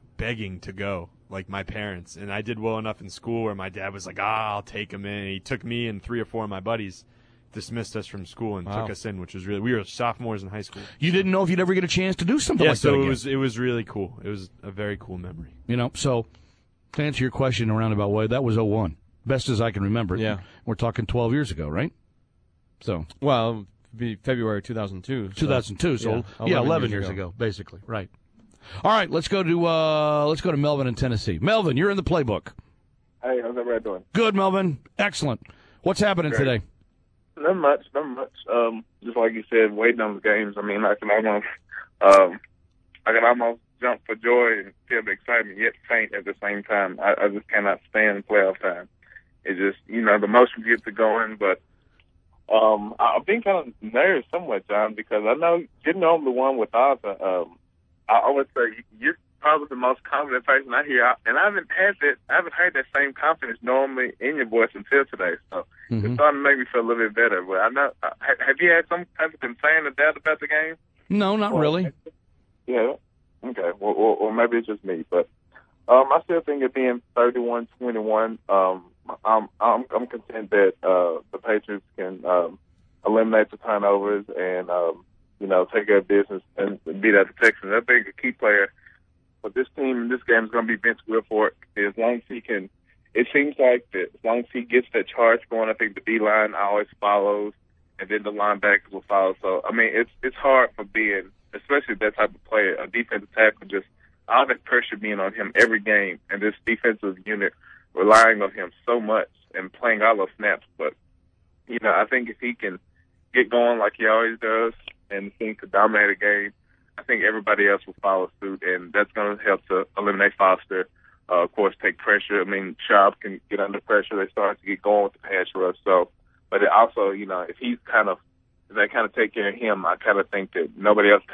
to go, like my parents, and I did well enough in school where my dad was like, I'll take him in. He took me and 3 or 4 of my buddies, dismissed us from school and took us in, which was we were sophomores in high school. You didn't know if you'd ever get a chance to do something like that again. So it was really cool. It was a very cool memory. So to answer your question in a roundabout way, that was 01. Best as I can remember. Yeah. We're talking 12 years ago, right? So. Well, it'd be February 2002. 2002, so 11 years ago, basically. Right. All right, let's go to Melvin in Tennessee. Melvin, you're in the playbook. Hey, how's everybody doing? Good, Melvin. Excellent. What's happening today? Not much. Just like you said, waiting on the games. I can almost jump for joy and feel the excitement, yet faint at the same time. I just cannot stand playoff time. It's just, the motion gets it going, but I've been kind of nervous somewhat, John, because I know getting over the one with Arthur, I always say you're probably the most confident person I hear, and I haven't heard that same confidence normally in your voice until today. So it's starting to make me feel a little bit better. But I know, have you had some type of concern or doubt about the game? No, not really. Yeah. Okay. Well, maybe it's just me, but I still think it being 31-21. I'm content that the Patriots can eliminate the turnovers and take care of business and beat out the Texans. I think a key player for this team in this game is going to be Vince Wilfork. As long as he can, it seems like that as long as he gets that charge going, I think the D-line always follows, and then the linebackers will follow. So, it's hard for being, especially that type of player, a defensive tackle, just all that pressure being on him every game, and this defensive unit relying on him so much and playing all those snaps. But, I think if he can get going like he always does and seem to dominate a game, I think everybody else will follow suit, and that's going to help to eliminate Foster. Of course, take pressure. Schaub can get under pressure. They start to get going with the pass rush. So, but it also, if he's if they kind of take care of him, I kind of think that nobody else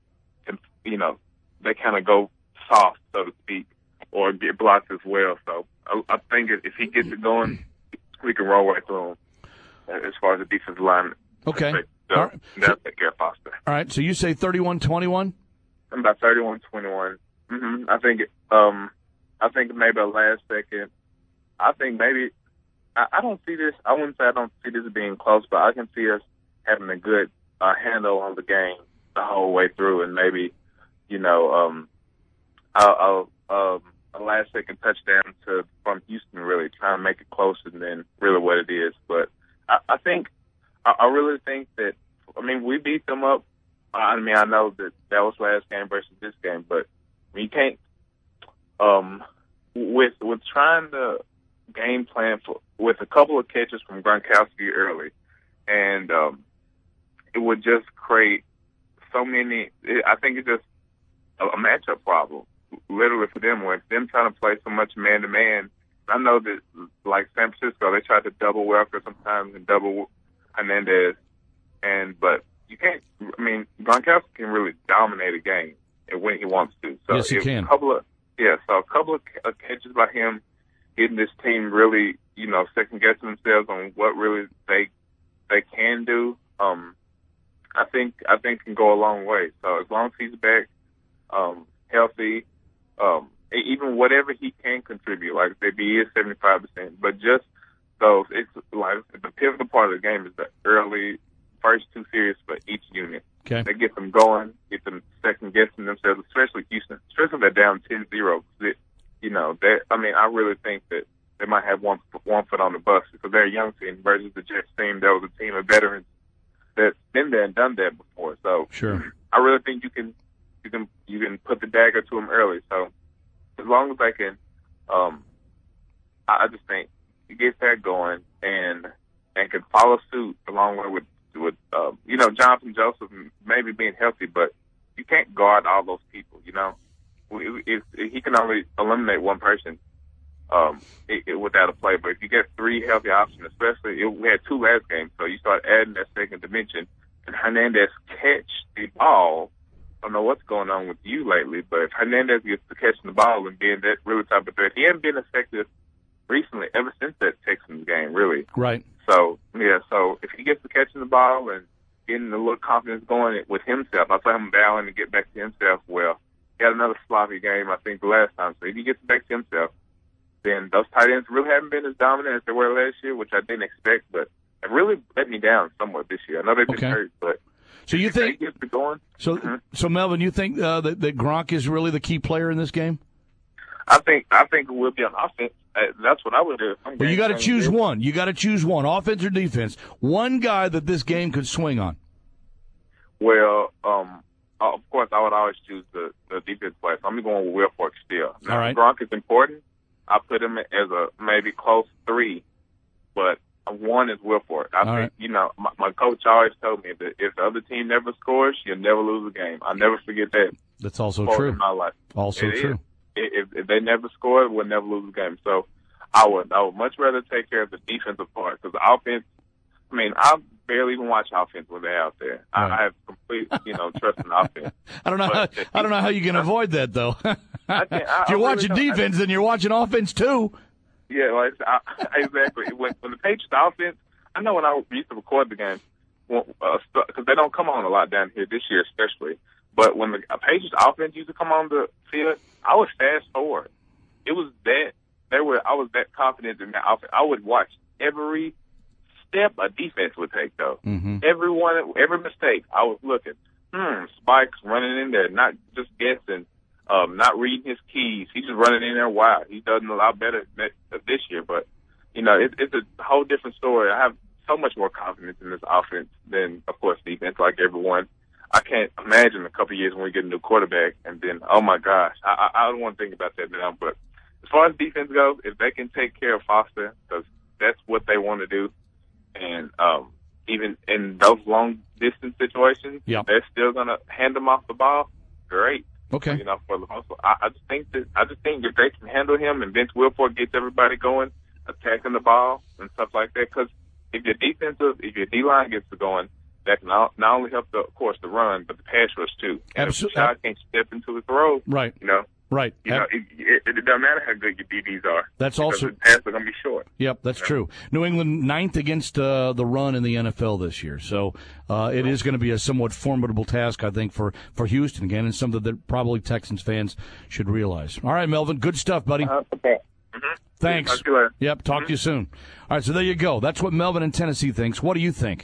they kind of go soft, so to speak, or get blocked as well. So I think if he gets it going, we can roll right through him as far as the defensive line. Okay. That'll take care of Foster. All right, so you say 31-21? I'm about 31-21. I think maybe a last second. I think maybe I don't see this. I wouldn't say I don't see this being close, but I can see us having a good a handle on the game the whole way through, and maybe, a last-second touchdown from Houston, really trying to make it closer than really what it is. But I really think that, we beat them up. I know that was last game versus this game, but you can't, with trying to game plan with a couple of catches from Gronkowski early, and it would just create so many. I think it's just a matchup problem, literally for them. With them trying to play so much man to man, I know that like San Francisco, they try to double Welker sometimes and double Hernandez, but you can't. Gronkowski can really dominate a game when he wants to. So yes, he can. A couple of catches by him, getting this team really, second guessing themselves on what really they can do. I think can go a long way. So as long as he's back, healthy, even whatever he can contribute, like maybe he is 75%, but just those, it's like the pivotal part of the game is the early first two series for each unit. Okay. They get them going, get them second guessing themselves, especially Houston, especially if they're down 10-0. I really think that they might have one foot on the bus because they're a young team versus the Jets team that was a team of veterans that's been there and done that before. So sure, I really think you can put the dagger to them early. So as long as they can, I just think you get that going and can follow suit along with Jonathan Joseph maybe being healthy, but you can't guard all those people. If he can only eliminate one person without a play. But if you get three healthy options, especially we had two last game, so you start adding that second dimension. And Hernandez catch the ball. I don't know what's going on with you lately, but if Hernandez gets to catching the ball and being that really type of threat, he hasn't been effective recently ever since that Texans game, really. Right. So if he gets to catching the ball and getting a little confidence going with himself, I saw him bowing to get back to himself. Well, he had another sloppy game, I think, the last time. So if he gets back to himself, then those tight ends really haven't been as dominant as they were last year, which I didn't expect, but it really let me down somewhat this year. I know they've been hurt, but so you think gets it going. So Melvin, you think that Gronk is really the key player in this game? I think it will be on offense. That's what I would do. Well, you got to choose one. You got to choose one, offense or defense. One guy that this game could swing on. Well, of course, I would always choose the defense player. So I'm going with Wilfork still. Now, all right. Gronk is important. I put him as a maybe close 3, but one is Wilfork. I think, my coach always told me that if the other team never scores, you'll never lose a game. I'll never forget that. That's also true. In my life. Also true. If they never score, we'll never lose a game. So I would much rather take care of the defensive part because the offense, I barely even watch offense when they're out there. Right. I have complete, trust in offense. I don't know how you can avoid that though. If you're watching defense, then you're watching offense too. Yeah, exactly. When the Patriots offense, I know when I used to record the game, because they don't come on a lot down here this year, especially. But when the Patriots offense used to come on the field, I would fast forward. It was that I was that confident in that offense. I would watch every step a defense would take, though. Mm-hmm. Every mistake, I was looking. Spike's running in there, not just guessing, not reading his keys. He's just running in there wild. He's done a lot better this year, but it's a whole different story. I have so much more confidence in this offense than, of course, defense. Like everyone, I can't imagine a couple of years when we get a new quarterback, and then oh my gosh, I don't want to think about that now. But as far as defense goes, if they can take care of Foster, because that's what they want to do. And even in those long distance situations, they're still gonna hand them off the ball. Great, okay. For the most part, I just think if they can handle him and Vince Wilfork gets everybody going, attacking the ball and stuff like that. Because if your D line gets going, that can not only help the run, but the pass rush too. And absolutely. If Rashad can't step into his throw, right. Right. It doesn't matter how good your DBs are. That's also the passes are going to be short. Yep, that's true. New England 9th against the run in the NFL this year, so it is going to be a somewhat formidable task, I think, for Houston again, and something that probably Texans fans should realize. All right, Melvin, good stuff, buddy. Okay. Thanks. Talk to you later. Yep, talk to you soon. All right, so there you go. That's what Melvin in Tennessee thinks. What do you think?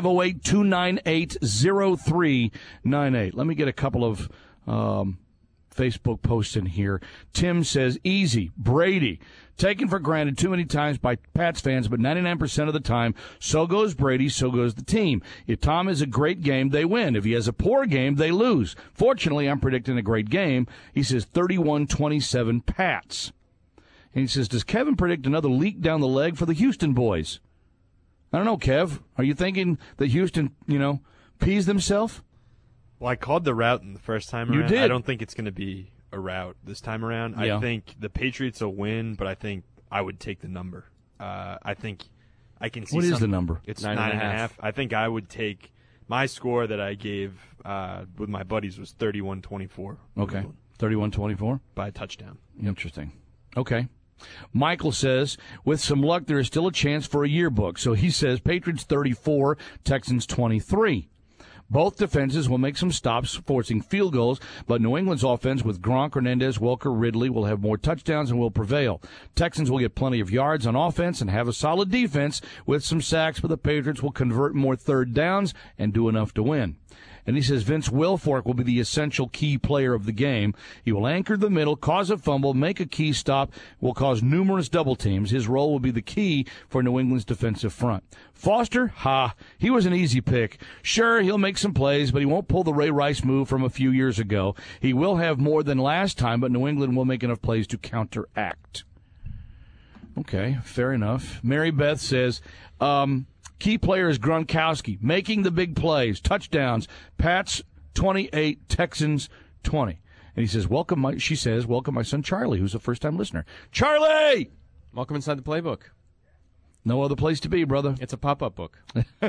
508-298-0398. Let me get a couple of Facebook posts in here. Tim says, easy, Brady. Taken for granted too many times by Pats fans, but 99% of the time, so goes Brady, so goes the team. If Tom has a great game, they win. If he has a poor game, they lose. Fortunately, I'm predicting a great game. He says 31-27 Pats. And he says, does Kevin predict another leak down the leg for the Houston boys? I don't know, Kev. Are you thinking that Houston, pees themselves? Well, I called the route in the first time around. You did. I don't think it's going to be a rout this time around. Yeah. I think the Patriots will win, but I think I would take the number. I think I can see. What is the number? It's 9.5. I think I would take my score that I gave with my buddies was 31-24. Okay, 31-24 by a touchdown. Interesting. Okay. Michael says, with some luck, there is still a chance for a yearbook. So he says Patriots 34, Texans 23. Both defenses will make some stops, forcing field goals, but New England's offense with Gronk, Hernandez, Welker, Ridley will have more touchdowns and will prevail. Texans will get plenty of yards on offense and have a solid defense with some sacks, but the Patriots will convert more third downs and do enough to win. And he says Vince Wilfork will be the essential key player of the game. He will anchor the middle, cause a fumble, make a key stop, will cause numerous double teams. His role will be the key for New England's defensive front. Foster, he was an easy pick. Sure, he'll make some plays, but he won't pull the Ray Rice move from a few years ago. He will have more than last time, but New England will make enough plays to counteract. Okay, fair enough. Mary Beth says, key player is Gronkowski, making the big plays, touchdowns. Pats 28, Texans 20. And he says, welcome my son Charlie, who's a first-time listener. Charlie! Welcome inside the playbook. No other place to be, brother. It's a pop-up book.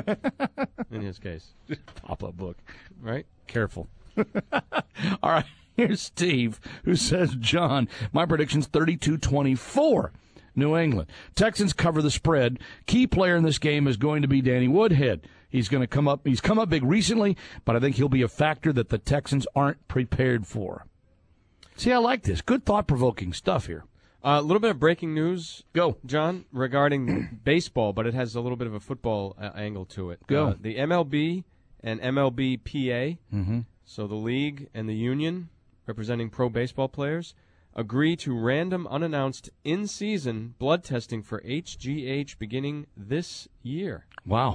In his case. Pop-up book. Right? Careful. All right, here's Steve, who says, John, my prediction's 32-24. New England. Texans cover the spread. Key player in this game is going to be Danny Woodhead. He's going to come up. He's come up big recently, but I think he'll be a factor that the Texans aren't prepared for. See, I like this. Good thought-provoking stuff here. A little bit of breaking news, go, John, regarding baseball, but it has a little bit of a football angle to it. Go. The MLB and MLBPA, so the league and the union representing pro baseball players, agree to random, unannounced, in-season blood testing for HGH beginning this year. Wow.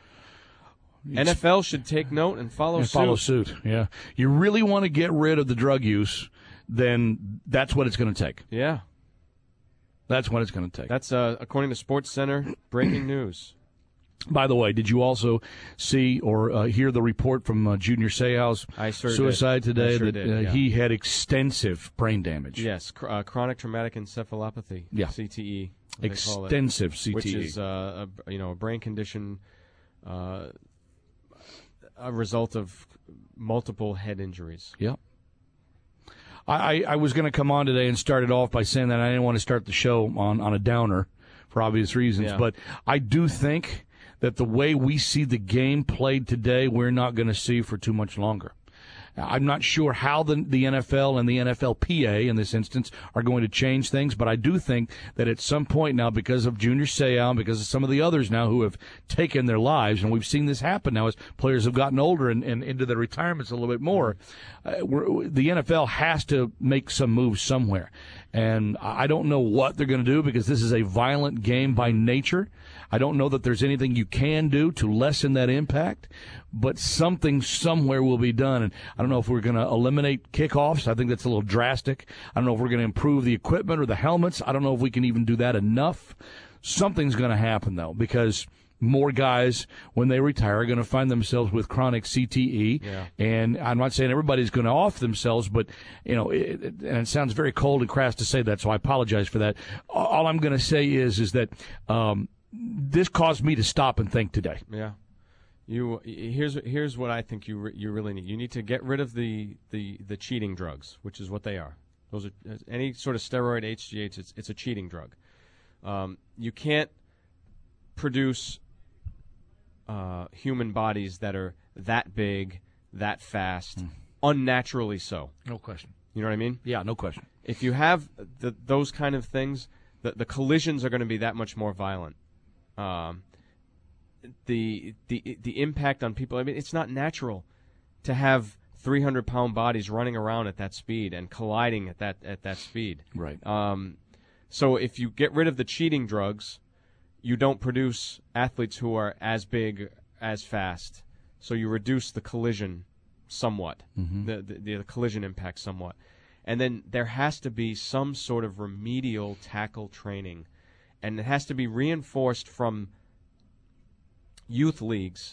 NFL should take note and follow suit. Follow suit, yeah. You really want to get rid of the drug use, then that's what it's going to take. Yeah. That's what it's going to take. That's, according to Sports Center, breaking news. By the way, did you also see or hear the report from Junior Seau's suicide today? He had extensive brain damage. Yes, chronic traumatic encephalopathy, CTE. Extensive CTE. Which is a brain condition, a result of multiple head injuries. Yep. I was going to come on today and start it off by saying that I didn't want to start the show on a downer for obvious reasons, but I do think that the way we see the game played today, we're not going to see for too much longer. I'm not sure how the NFL and the NFLPA, in this instance, are going to change things, but I do think that at some point now, because of Junior Seau and because of some of the others now who have taken their lives, and we've seen this happen now as players have gotten older and into their retirements a little bit more, the NFL has to make some moves somewhere. And I don't know what they're going to do because this is a violent game by nature. I don't know that there's anything you can do to lessen that impact, but something somewhere will be done. And I don't know if we're going to eliminate kickoffs. I think that's a little drastic. I don't know if we're going to improve the equipment or the helmets. I don't know if we can even do that enough. Something's going to happen, though, because more guys, when they retire, are going to find themselves with chronic CTE. Yeah. And I'm not saying everybody's going to off themselves, but, and it sounds very cold and crass to say that, so I apologize for that. All I'm going to say is that this caused me to stop and think today. Yeah. Here's what I think you really need. You need to get rid of the cheating drugs, which is what they are. Those are any sort of steroid, HGH. It's a cheating drug. You can't produce human bodies that are that big, that fast, unnaturally so. No question. You know what I mean? Yeah, no question. If you have those kind of things, The collisions are going to be that much more violent. The impact on people. I mean, it's not natural to have 300-pound bodies running around at that speed and colliding at that speed. Right. So if you get rid of the cheating drugs, you don't produce athletes who are as big, as fast. So you reduce the collision somewhat, the collision impact somewhat. And then there has to be some sort of remedial tackle training. And it has to be reinforced from youth leagues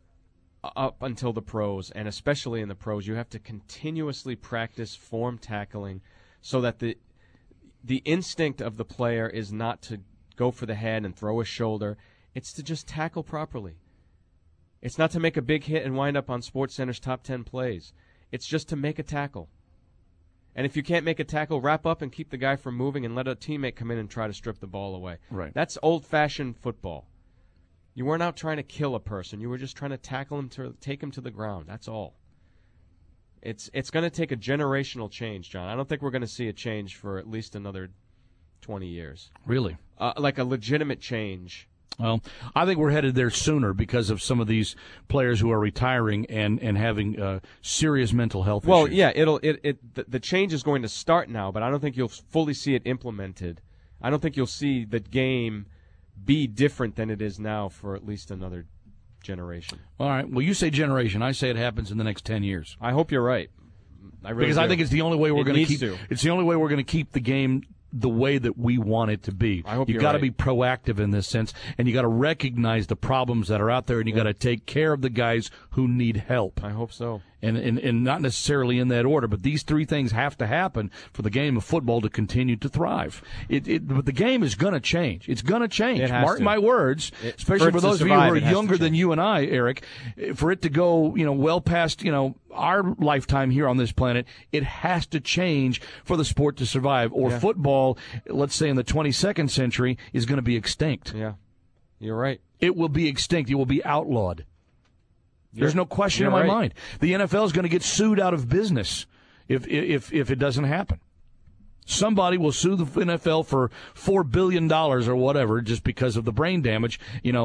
up until the pros, and especially in the pros. You have to continuously practice form tackling so that the instinct of the player is not to go for the head and throw a shoulder. It's to just tackle properly. It's not to make a big hit and wind up on SportsCenter's top 10 plays. It's just to make a tackle. And if you can't make a tackle, wrap up and keep the guy from moving and let a teammate come in and try to strip the ball away. Right. That's old-fashioned football. You weren't out trying to kill a person. You were just trying to tackle him to take him to the ground. That's all. It's going to take a generational change, John. I don't think we're going to see a change for at least another 20 years. Really? Like a legitimate change. Well, I think we're headed there sooner because of some of these players who are retiring and having serious mental health issues. Well, yeah, the change is going to start now, but I don't think you'll fully see it implemented. I don't think you'll see the game be different than it is now for at least another generation. All right. Well, you say generation. I say it happens in the next 10 years. I hope you're right. Because I think it's the only way we're going to keep. It's the only way we're going to keep the game the way that we want it to be. I hope you've you're got to right. be proactive in this sense, and you got to recognize the problems that are out there, and you got to take care of the guys who need help. I hope so. And not necessarily in that order, but these three things have to happen for the game of football to continue to thrive. But the game is going to change. It's going to change. Mark my words, especially for those of you who are younger than you and I, Eric, for it to go, well past, our lifetime here on this planet, it has to change for the sport to survive. Or football, let's say in the 22nd century, is going to be extinct. Yeah, you're right. It will be extinct. It will be outlawed. There's no question in my mind. The NFL is going to get sued out of business if it doesn't happen. Somebody will sue the NFL for $4 billion or whatever just because of the brain damage,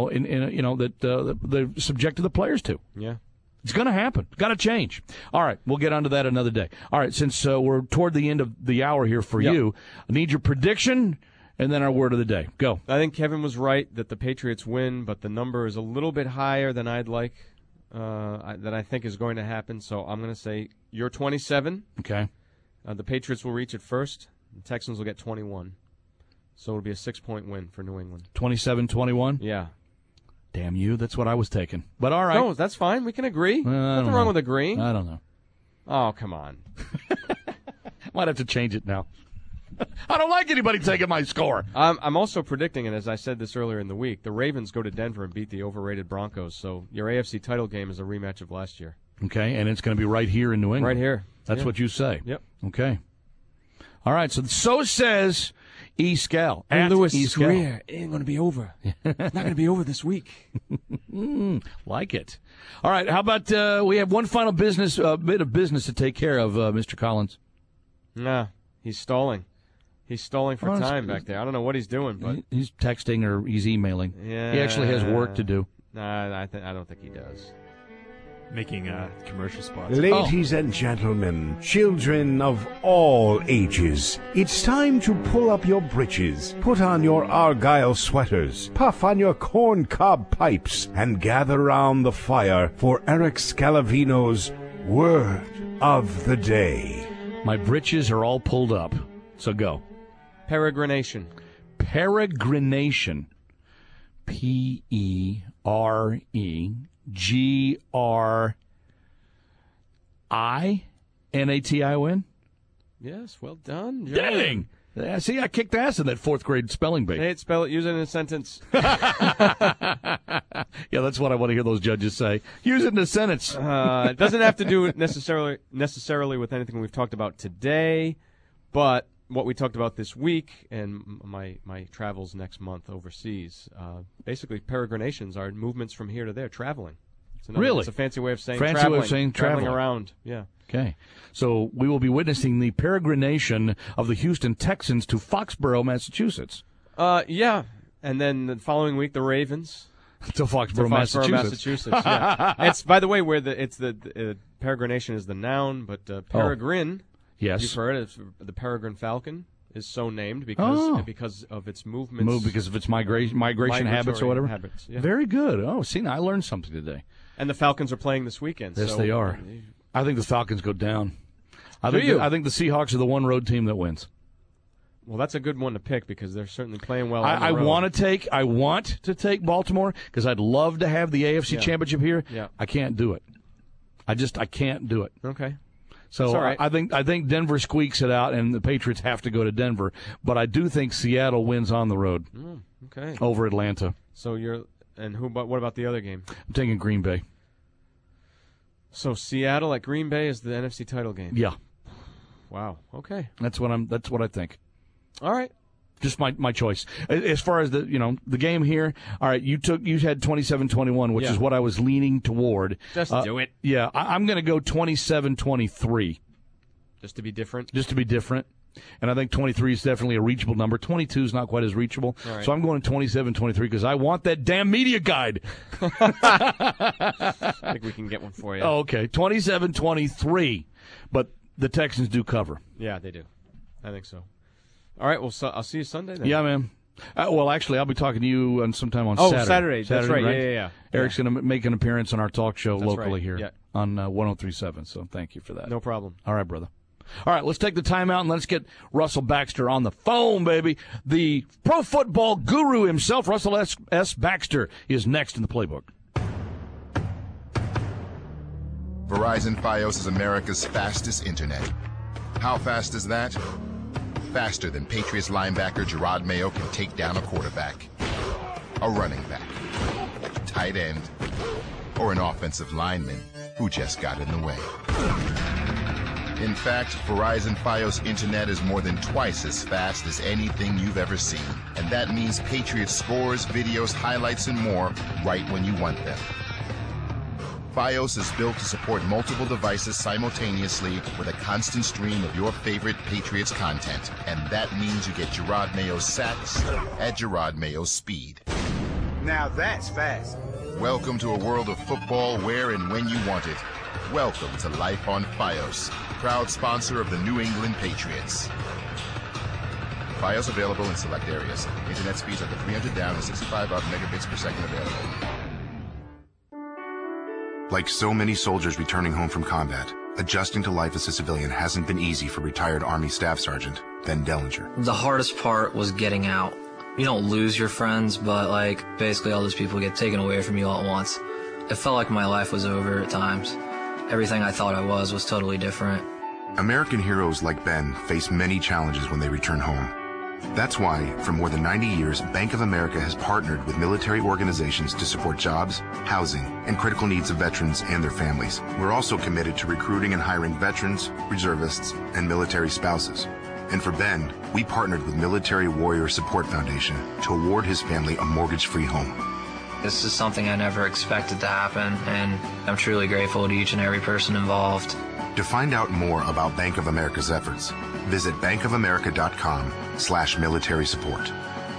that they're subjected the players to. Yeah. It's going to happen. Got to change. All right, we'll get onto that another day. All right, since we're toward the end of the hour here for you, I need your prediction and then our word of the day. Go. I think Kevin was right that the Patriots win, but the number is a little bit higher than I'd like. That I think is going to happen. So I'm going to say you're 27. Okay. The Patriots will reach it first. The Texans will get 21. So it'll be a 6-point win for New England. 27-21? Yeah. Damn you. That's what I was taking. But all right. No, that's fine. We can agree. Nothing wrong with agreeing. I don't know. Oh, come on. Might have to change it now. I don't like anybody taking my score. I'm also predicting, and as I said this earlier in the week, the Ravens go to Denver and beat the overrated Broncos. So your AFC title game is a rematch of last year. Okay, and it's going to be right here in New England. Right here. That's what you say. Yep. Okay. All right, so says E. Scal. And Lewis' E. Scal. career ain't going to be over. It's not going to be over this week. Like it. All right, how about we have one final bit of business to take care of, Mr. Collins? Nah, he's stalling. He's stalling for time back there. I don't know what he's doing, but he's texting or he's emailing. Yeah, he actually has work to do. Nah, I don't think he does. Making commercial spots. Ladies and gentlemen, children of all ages, it's time to pull up your breeches, put on your Argyle sweaters, puff on your corncob pipes, and gather round the fire for Eric Scalavino's Word of the Day. My breeches are all pulled up, so go. Peregrination. Peregrination. P-E-R-E-G-R-I-N-A-T-I-O-N? Yes, well done, John. Dang! See, I kicked ass in that fourth grade spelling bee. Hey, spell it. Use it in a sentence. Yeah, that's what I want to hear those judges say. Use it in a sentence. It doesn't have to do necessarily with anything we've talked about today, but what we talked about this week and my travels next month overseas. Basically, peregrinations are movements from here to there, traveling. Really? It's a fancy way of saying Fancy traveling. way of saying traveling. Around. Yeah. Okay. So we will be witnessing the peregrination of the Houston Texans to Foxborough, Massachusetts. Yeah. And then the following week, the Ravens. To Foxborough, Massachusetts. Yeah. It's, by the way, where the peregrination is the noun, but peregrine. Yes. You've heard it. The peregrine falcon is so named because of its movements. Because of its migration habits or whatever. Habits, yeah. Very good. Oh, see, now I learned something today. And the Falcons are playing this weekend. Yes, so they are. I think the Falcons go down. I think the Seahawks are the one road team that wins. Well, that's a good one to pick because they're certainly playing well. I want to take Baltimore because I'd love to have the AFC Championship here. Yeah. I can't do it. I can't do it. Okay. So right. I think Denver squeaks it out, and the Patriots have to go to Denver. But I do think Seattle wins on the road. Okay. Over Atlanta. So what about the other game? I'm taking Green Bay. So Seattle at Green Bay is the NFC title game. Yeah. Wow. Okay. That's what I think. All right. Just my choice. As far as the game here, all right, you had 27-21, which is what I was leaning toward. Just do it. Yeah, I'm going to go 27-23. Just to be different? Just to be different. And I think 23 is definitely a reachable number. 22 is not quite as reachable. Right. So I'm going 27-23 because I want that damn media guide. I think we can get one for you. Oh, okay. 27-23. But the Texans do cover. Yeah, they do. I think so. All right, well, I'll see you Sunday then. Yeah, man. Well, actually, I'll be talking to you sometime on Saturday. That's right. Yeah. Eric's going to make an appearance on our talk show That's locally right. here on 103.7, so thank you for that. No problem. All right, brother. All right, let's take the time out and let's get Russell Baxter on the phone, baby. The pro football guru himself, Russell S. Baxter, is next in the playbook. Verizon Fios is America's fastest internet. How fast is that? Faster than Patriots linebacker Gerard Mayo can take down a quarterback, a running back, tight end, or an offensive lineman who just got in the way. In fact, Verizon Fios Internet is more than twice as fast as anything you've ever seen. And that means Patriots scores, videos, highlights, and more right when you want them. Fios is built to support multiple devices simultaneously with a constant stream of your favorite Patriots content. And that means you get Gerard Mayo's sacks at Gerard Mayo's speed. Now that's fast. Welcome to a world of football where and when you want it. Welcome to Life on Fios, proud sponsor of the New England Patriots. Fios available in select areas. Internet speeds up to 300 down and 65 up megabits per second available. Like so many soldiers returning home from combat, adjusting to life as a civilian hasn't been easy for retired Army Staff Sergeant Ben Dellinger. The hardest part was getting out. You don't lose your friends, but basically all those people get taken away from you all at once. It felt like my life was over at times. Everything I thought I was totally different. American heroes like Ben face many challenges when they return home. That's why, for more than 90 years, Bank of America has partnered with military organizations to support jobs, housing, and critical needs of veterans and their families. We're also committed to recruiting and hiring veterans, reservists, and military spouses. And for Ben, we partnered with Military Warrior Support Foundation to award his family a mortgage-free home. This is something I never expected to happen, and I'm truly grateful to each and every person involved. To find out more about Bank of America's efforts, visit bankofamerica.com/military support.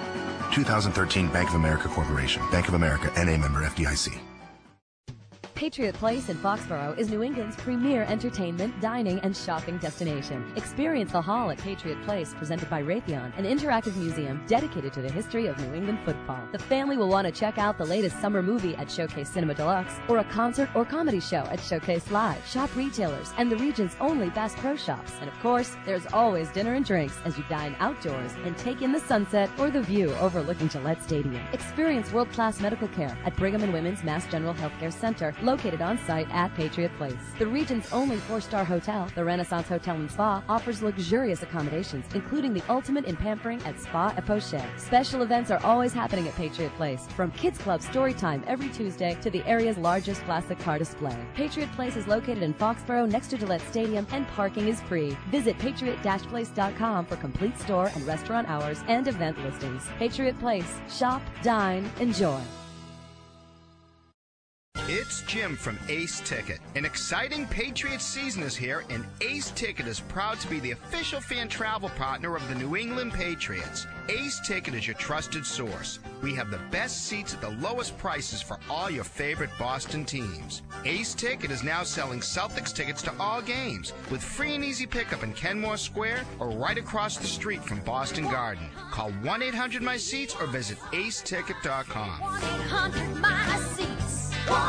2013 Bank of America Corporation. Bank of America, N.A. member FDIC. Patriot Place in Foxborough is New England's premier entertainment, dining, and shopping destination. Experience the Hall at Patriot Place, presented by Raytheon, an interactive museum dedicated to the history of New England football. The family will want to check out the latest summer movie at Showcase Cinema Deluxe, or a concert or comedy show at Showcase Live. Shop retailers and the region's only Bass Pro Shops. And of course, there's always dinner and drinks as you dine outdoors and take in the sunset or the view overlooking Gillette Stadium. Experience world-class medical care at Brigham and Women's Mass General Healthcare Center, located on site at Patriot Place. The region's only 4-star hotel, the Renaissance Hotel and Spa, offers luxurious accommodations, including the ultimate in pampering at Spa et Poche. Special events are always happening at Patriot Place, from Kids Club story time every Tuesday to the area's largest classic car display. Patriot Place is located in Foxborough next to Gillette Stadium, and parking is free. Visit patriot-place.com for complete store and restaurant hours and event listings. Patriot Place. Shop, dine, enjoy. It's Jim from Ace Ticket. An exciting Patriots season is here, and Ace Ticket is proud to be the official fan travel partner of the New England Patriots. Ace Ticket is your trusted source. We have the best seats at the lowest prices for all your favorite Boston teams. Ace Ticket is now selling Celtics tickets to all games with free and easy pickup in Kenmore Square or right across the street from Boston Garden. Call 1-800-MY-SEATS or visit aceticket.com. 1-800-MY-SEATS.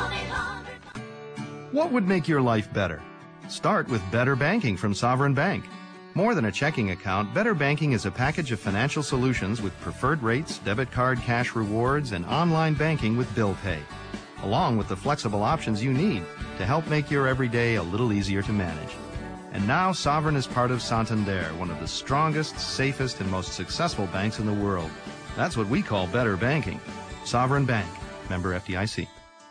What would make your life better? Start with Better Banking from Sovereign Bank. More than a checking account, Better Banking is a package of financial solutions with preferred rates, debit card cash rewards, and online banking with bill pay, along with the flexible options you need to help make your everyday a little easier to manage. And now Sovereign is part of Santander, one of the strongest, safest, and most successful banks in the world. That's what we call Better Banking. Sovereign Bank, member FDIC.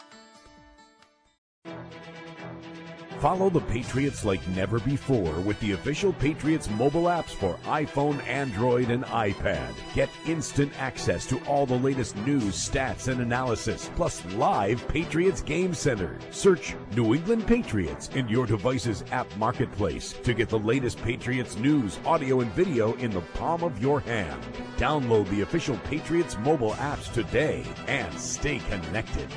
Follow the Patriots like never before with the official Patriots mobile apps for iPhone, Android, and iPad. Get instant access to all the latest news, stats, and analysis, plus live Patriots Game Center. Search New England Patriots in your device's app marketplace to get the latest Patriots news, audio, and video in the palm of your hand. Download the official Patriots mobile apps today and stay connected.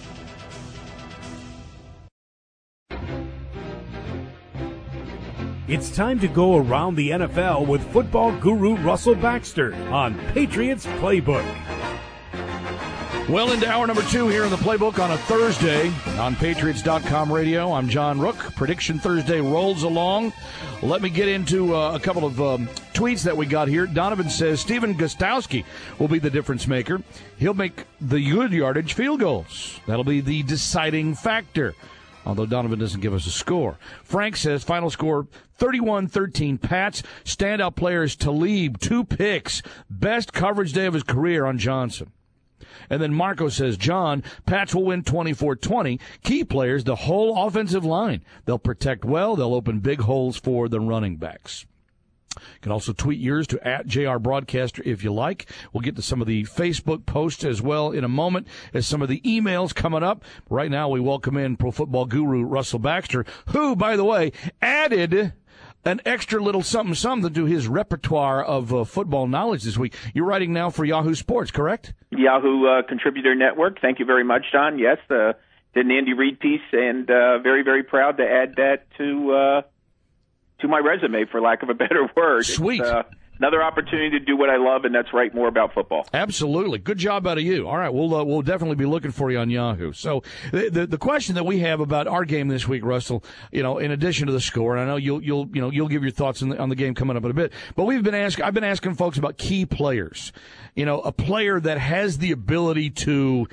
It's time to go around the NFL with football guru Russell Baxter on Patriots Playbook. Well into hour number 2 here in the Playbook on a Thursday on Patriots.com radio. I'm John Rook. Prediction Thursday rolls along. Let me get into a couple of tweets that we got here. Donovan says Stephen Gostkowski will be the difference maker. He'll make the good yardage field goals. That'll be the deciding factor, although Donovan doesn't give us a score. Frank says final score 31-13 Pats. Standout players Talib, 2 picks. Best coverage day of his career on Johnson. And then Marco says, John, Pats will win 24-20. Key players, the whole offensive line. They'll protect well. They'll open big holes for the running backs. You can also tweet yours to @JRBroadcaster if you like. We'll get to some of the Facebook posts as well in a moment as some of the emails coming up. Right now we welcome in pro football guru Russell Baxter, who, by the way, added an extra little something to his repertoire of football knowledge this week. You're writing now for Yahoo Sports, correct? Yahoo Contributor Network. Thank you very much, John. Yes, did an Andy Reid piece, and very, very proud to add that to my resume, for lack of a better word. Sweet. It's, another opportunity to do what I love, and that's write more about football. Absolutely. Good job out of you. All right, we'll definitely be looking for you on Yahoo. So the question that we have about our game this week, Russell, in addition to the score, and I know you'll give your thoughts on the game coming up in a bit, but I've been asking folks about key players. A player that has the ability to,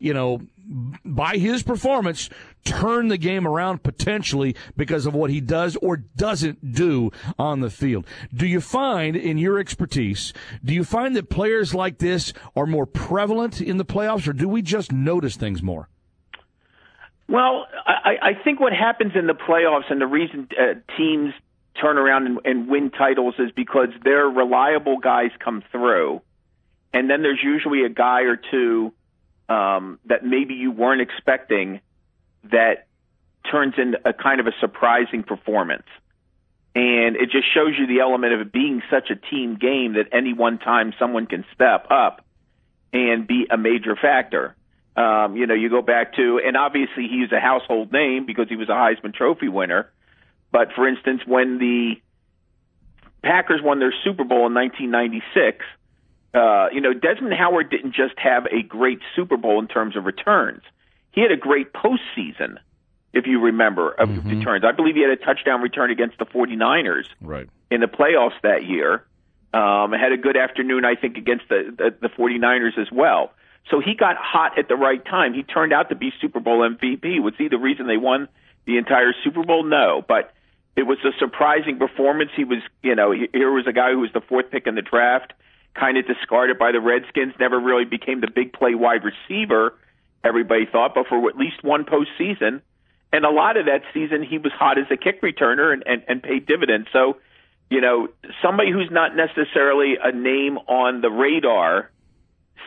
by his performance, turn the game around potentially because of what he does or doesn't do on the field. Do you find, in your expertise, that players like this are more prevalent in the playoffs, or do we just notice things more? Well, I think what happens in the playoffs, and the reason teams turn around and win titles, is because their reliable guys come through, and then there's usually a guy or two that maybe you weren't expecting that turns into a kind of a surprising performance. And it just shows you the element of it being such a team game that any one time someone can step up and be a major factor. You go back to, and obviously he's a household name because he was a Heisman Trophy winner. But for instance, when the Packers won their Super Bowl in 1996, Desmond Howard didn't just have a great Super Bowl in terms of returns. He had a great postseason, if you remember, of returns. I believe he had a touchdown return against the 49ers in the playoffs that year. Had a good afternoon, I think, against the 49ers as well. So he got hot at the right time. He turned out to be Super Bowl MVP. Was he the reason they won the entire Super Bowl? No, but it was a surprising performance. He was, here was a guy who was the 4th pick in the draft, kind of discarded by the Redskins, never really became the big play wide receiver, everybody thought, but for at least one postseason. And a lot of that season, he was hot as a kick returner and paid dividends. So, somebody who's not necessarily a name on the radar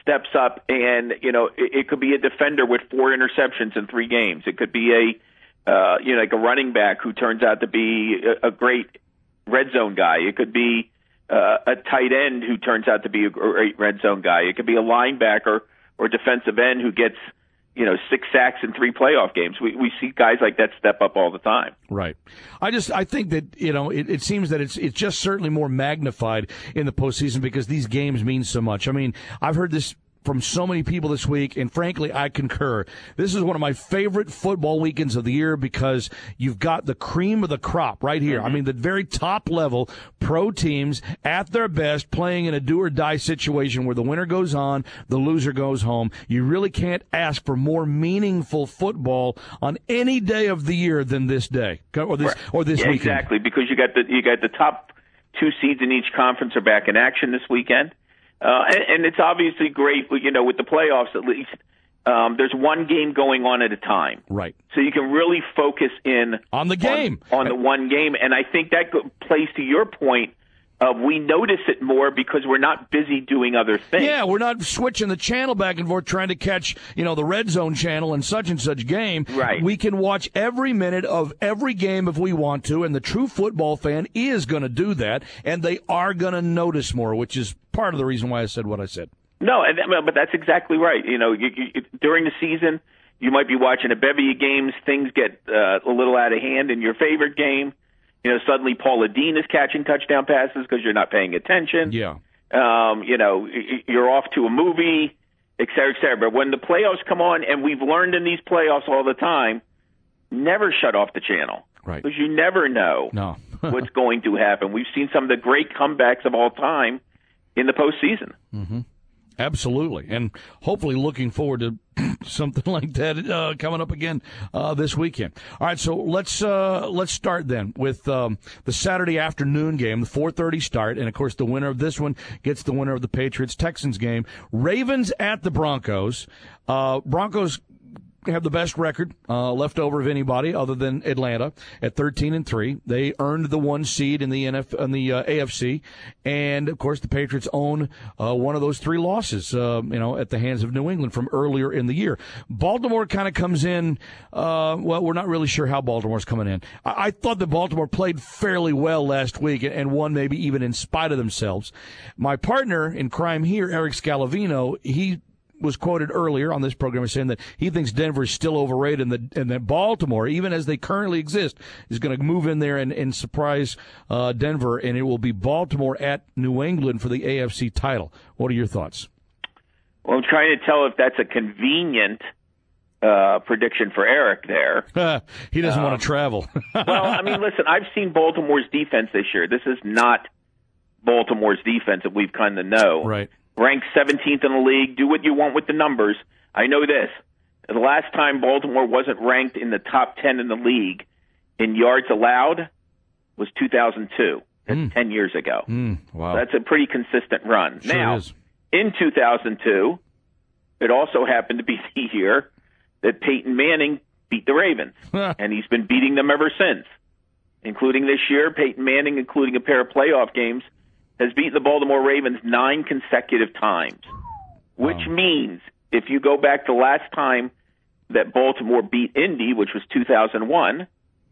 steps up and, it could be a defender with 4 interceptions in 3 games. It could be like a running back who turns out to be a great red zone guy. It could be a tight end who turns out to be a great red zone guy. It could be a linebacker or defensive end who gets 6 sacks in 3 playoff games. We see guys like that step up all the time. Right. I think that, it seems that it's just certainly more magnified in the postseason because these games mean so much. I mean, I've heard this from so many people this week, and frankly, I concur. This is one of my favorite football weekends of the year because you've got the cream of the crop right here. I mean, the very top level pro teams at their best playing in a do-or-die situation where the winner goes on, the loser goes home. You really can't ask for more meaningful football on any day of the year than this day or this weekend. Exactly, because you got the top 2 seeds in each conference are back in action this weekend. And it's obviously great, with the playoffs at least. There's one game going on at a time. Right. So you can really focus in on the game. On the one game. And I think that plays to your point of we notice it more because we're not busy doing other things. Yeah, we're not switching the channel back and forth trying to catch, the red zone channel and such game. Right. We can watch every minute of every game if we want to, and the true football fan is going to do that, and they are going to notice more, which is part of the reason why I said what I said. No, but that's exactly right. During the season, you might be watching a bevy of games. Things get a little out of hand in your favorite game. Suddenly Paula Dean is catching touchdown passes because you're not paying attention. Yeah. You're off to a movie, et cetera, et cetera. But when the playoffs come on, and we've learned in these playoffs all the time, never shut off the channel. Right. Because you never know what's going to happen. We've seen some of the great comebacks of all time in the postseason. Mm-hmm. Absolutely, and hopefully looking forward to something like that coming up again this weekend. All right, so let's start then with the Saturday afternoon game, the 4:30 start, and of course the winner of this one gets the winner of the Patriots-Texans game. Ravens at the Broncos. Broncos have the best record left over of anybody other than Atlanta at 13-3. They earned the 1 seed in the AFC, and of course the Patriots own one of those 3 losses, at the hands of New England from earlier in the year. Baltimore kind of comes in. We're not really sure how Baltimore's coming in. I thought that Baltimore played fairly well last week and won maybe even in spite of themselves. My partner in crime here, Eric Scalavino, he was quoted earlier on this program as saying that he thinks Denver is still overrated and that Baltimore, even as they currently exist, is going to move in there and surprise Denver, and it will be Baltimore at New England for the AFC title. What are your thoughts? Well, I'm trying to tell if that's a convenient prediction for Eric there. He doesn't want to travel. Well, I mean, listen, I've seen Baltimore's defense this year. This is not Baltimore's defense that we've kind of know. Right. Ranked 17th in the league. Do what you want with the numbers. I know this. The last time Baltimore wasn't ranked in the top 10 in the league in yards allowed was 2002. That's 10 years ago. Wow. So that's a pretty consistent run. Sure now, is. in 2002, it also happened to be the year that Peyton Manning beat the Ravens. And he's been beating them ever since, including this year. Peyton Manning, including a pair of playoff games, has beaten the Baltimore Ravens 9 consecutive times, which means if you go back the last time that Baltimore beat Indy, which was 2001,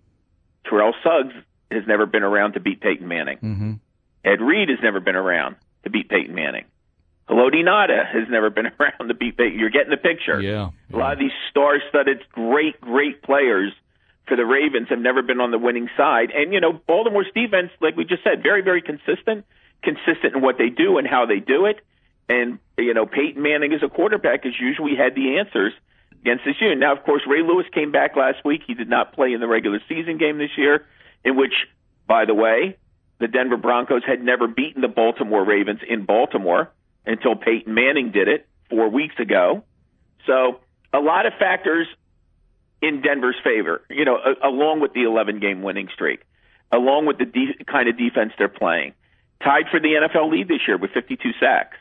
Terrell Suggs has never been around to beat Peyton Manning. Mm-hmm. Ed Reed has never been around to beat Peyton Manning. Haloti Ngata has never been around to beat Peyton. You're getting the picture. Yeah. A lot of these star-studded, great players for the Ravens have never been on the winning side. And, Baltimore's defense, like we just said, very, very consistent in what they do and how they do it. And, Peyton Manning as a quarterback has usually had the answers against this year. Now, of course, Ray Lewis came back last week. He did not play in the regular season game this year, in which, by the way, the Denver Broncos had never beaten the Baltimore Ravens in Baltimore until Peyton Manning did it 4 weeks ago. So a lot of factors in Denver's favor, along with the 11-game winning streak, along with the kind of defense they're playing. Tied for the NFL lead this year with 52 sacks.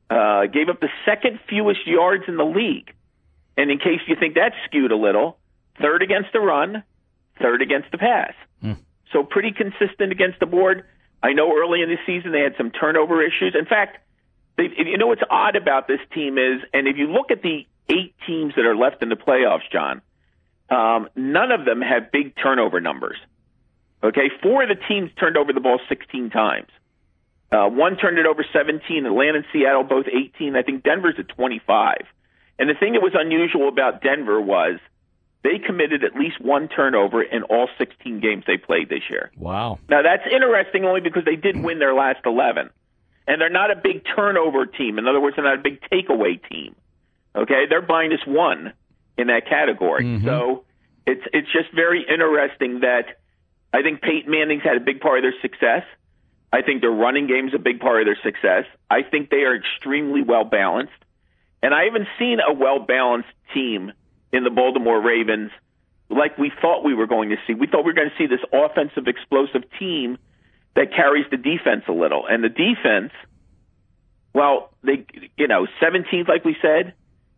Gave up the second fewest yards in the league. And in case you think that's skewed a little, 3rd against the run, 3rd against the pass. So pretty consistent against the board. I know early in the season they had some turnover issues. In fact, you know what's odd about this team is, and if you look at the 8 teams that are left in the playoffs, John, none of them have big turnover numbers. Okay, 4 of the teams turned over the ball 16 times. One turned it over 17. Atlanta and Seattle both 18. I think Denver's at 25. And the thing that was unusual about Denver was they committed at least 1 turnover in all 16 games they played this year. Wow. Now, that's interesting only because they did win their last 11. And they're not a big turnover team. In other words, they're not a big takeaway team. Okay? They're -1 in that category. Mm-hmm. So it's just very interesting that I think Peyton Manning's had a big part of their success. I think their running game is a big part of their success. I think they are extremely well-balanced. And I haven't seen a well-balanced team in the Baltimore Ravens like we thought we were going to see. We thought we were going to see this offensive, explosive team that carries the defense a little. And the defense, well, 17th, like we said.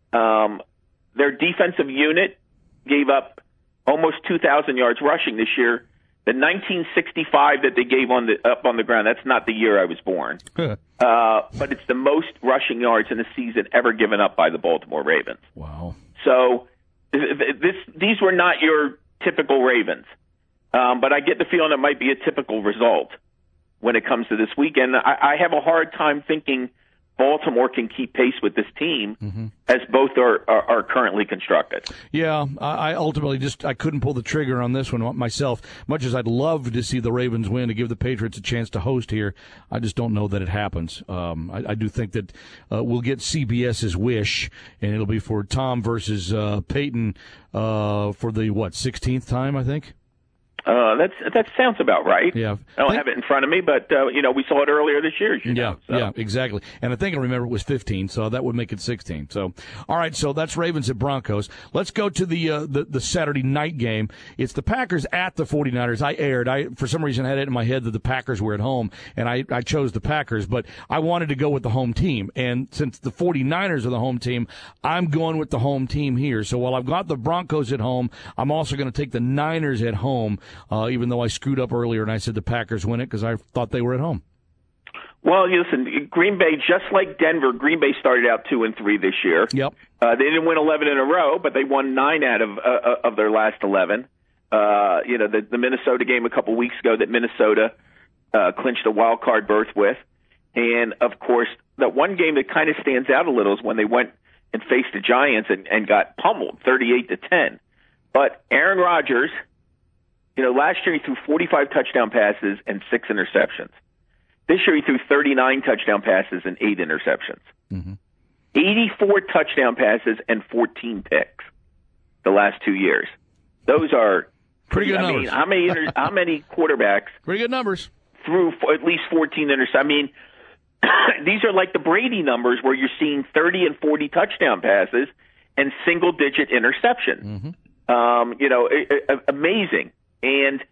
Their defensive unit gave up almost 2,000 yards rushing this year. The 1965 that they gave up on the ground, that's not the year I was born. But it's the most rushing yards in a season ever given up by the Baltimore Ravens. Wow. So these were not your typical Ravens. But I get the feeling it might be a typical result when it comes to this weekend. I have a hard time thinking Baltimore can keep pace with this team as both are currently constructed. Yeah, I ultimately I couldn't pull the trigger on this one myself. Much as I'd love to see the Ravens win to give the Patriots a chance to host here, I just don't know that it happens. I do think that we'll get CBS's wish, and it'll be for Tom versus Peyton for the 16th time, I think. That sounds about right. Yeah. I don't have it in front of me, but we saw it earlier this year. Yeah, exactly. And I think I remember it was 15, so that would make it 16. So, all right, so that's Ravens at Broncos. Let's go to the Saturday night game. It's the Packers at the 49ers. I for some reason had it in my head that the Packers were at home, and I chose the Packers, but I wanted to go with the home team. And since the 49ers are the home team, I'm going with the home team here. So while I've got the Broncos at home, I'm also going to take the Niners at home. Even though I screwed up earlier and I said the Packers win it because I thought they were at home. Well, listen, Green Bay, just like Denver, Green Bay started out 2-3 this year. Yep. They didn't win 11 in a row, but they won 9 out of their last 11. The Minnesota game a couple weeks ago that Minnesota clinched a wild card berth with. And, of course, that one game that kind of stands out a little is when they went and faced the Giants and got pummeled 38-10. But Aaron Rodgers, last year he threw 45 touchdown passes and 6 interceptions. This year he threw 39 touchdown passes and 8 interceptions. 84 touchdown passes and 14 picks the last 2 years. Those are pretty good numbers. How many quarterbacks? Pretty good numbers. Threw at least 14 interceptions. These are like the Brady numbers where you're seeing 30 and 40 touchdown passes and single-digit interceptions. Amazing. And,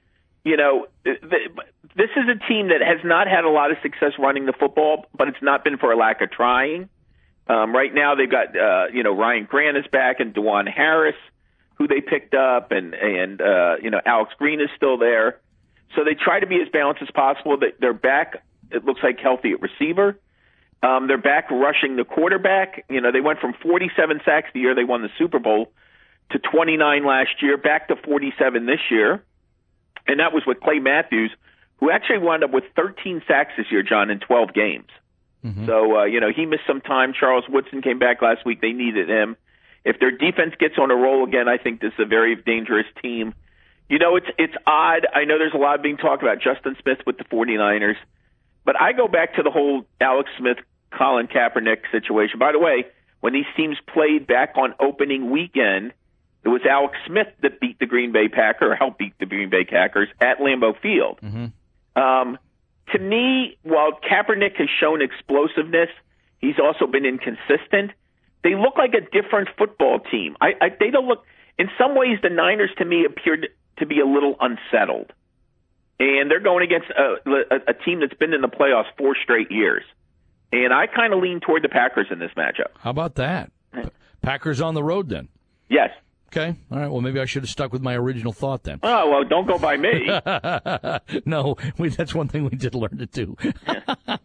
this is a team that has not had a lot of success running the football, but it's not been for a lack of trying. Right now they've got, Ryan Grant is back and DeJuan Harris, who they picked up, and Alex Green is still there. So they try to be as balanced as possible. They're back, it looks like, healthy at receiver. They're back rushing the quarterback. They went from 47 sacks the year they won the Super Bowl to 29 last year, back to 47 this year. And that was with Clay Matthews, who actually wound up with 13 sacks this year, John, in 12 games. So, he missed some time. Charles Woodson came back last week. They needed him. If their defense gets on a roll again, I think this is a very dangerous team. It's odd. I know there's a lot being talked about Justin Smith with the 49ers, but I go back to the whole Alex Smith, Colin Kaepernick situation. By the way, when these teams played back on opening weekend, it was Alex Smith that beat the Green Bay Packers, or helped beat the Green Bay Packers at Lambeau Field. To me, while Kaepernick has shown explosiveness, he's also been inconsistent. They look like a different football team. They don't look. In some ways, the Niners to me appeared to be a little unsettled, and they're going against a team that's been in the playoffs 4 straight years. And I kind of lean toward the Packers in this matchup. How about that? Packers on the road then? Yes. Okay. All right. Well, maybe I should have stuck with my original thought then. Oh, well, don't go by me. No, that's one thing we did learn to do.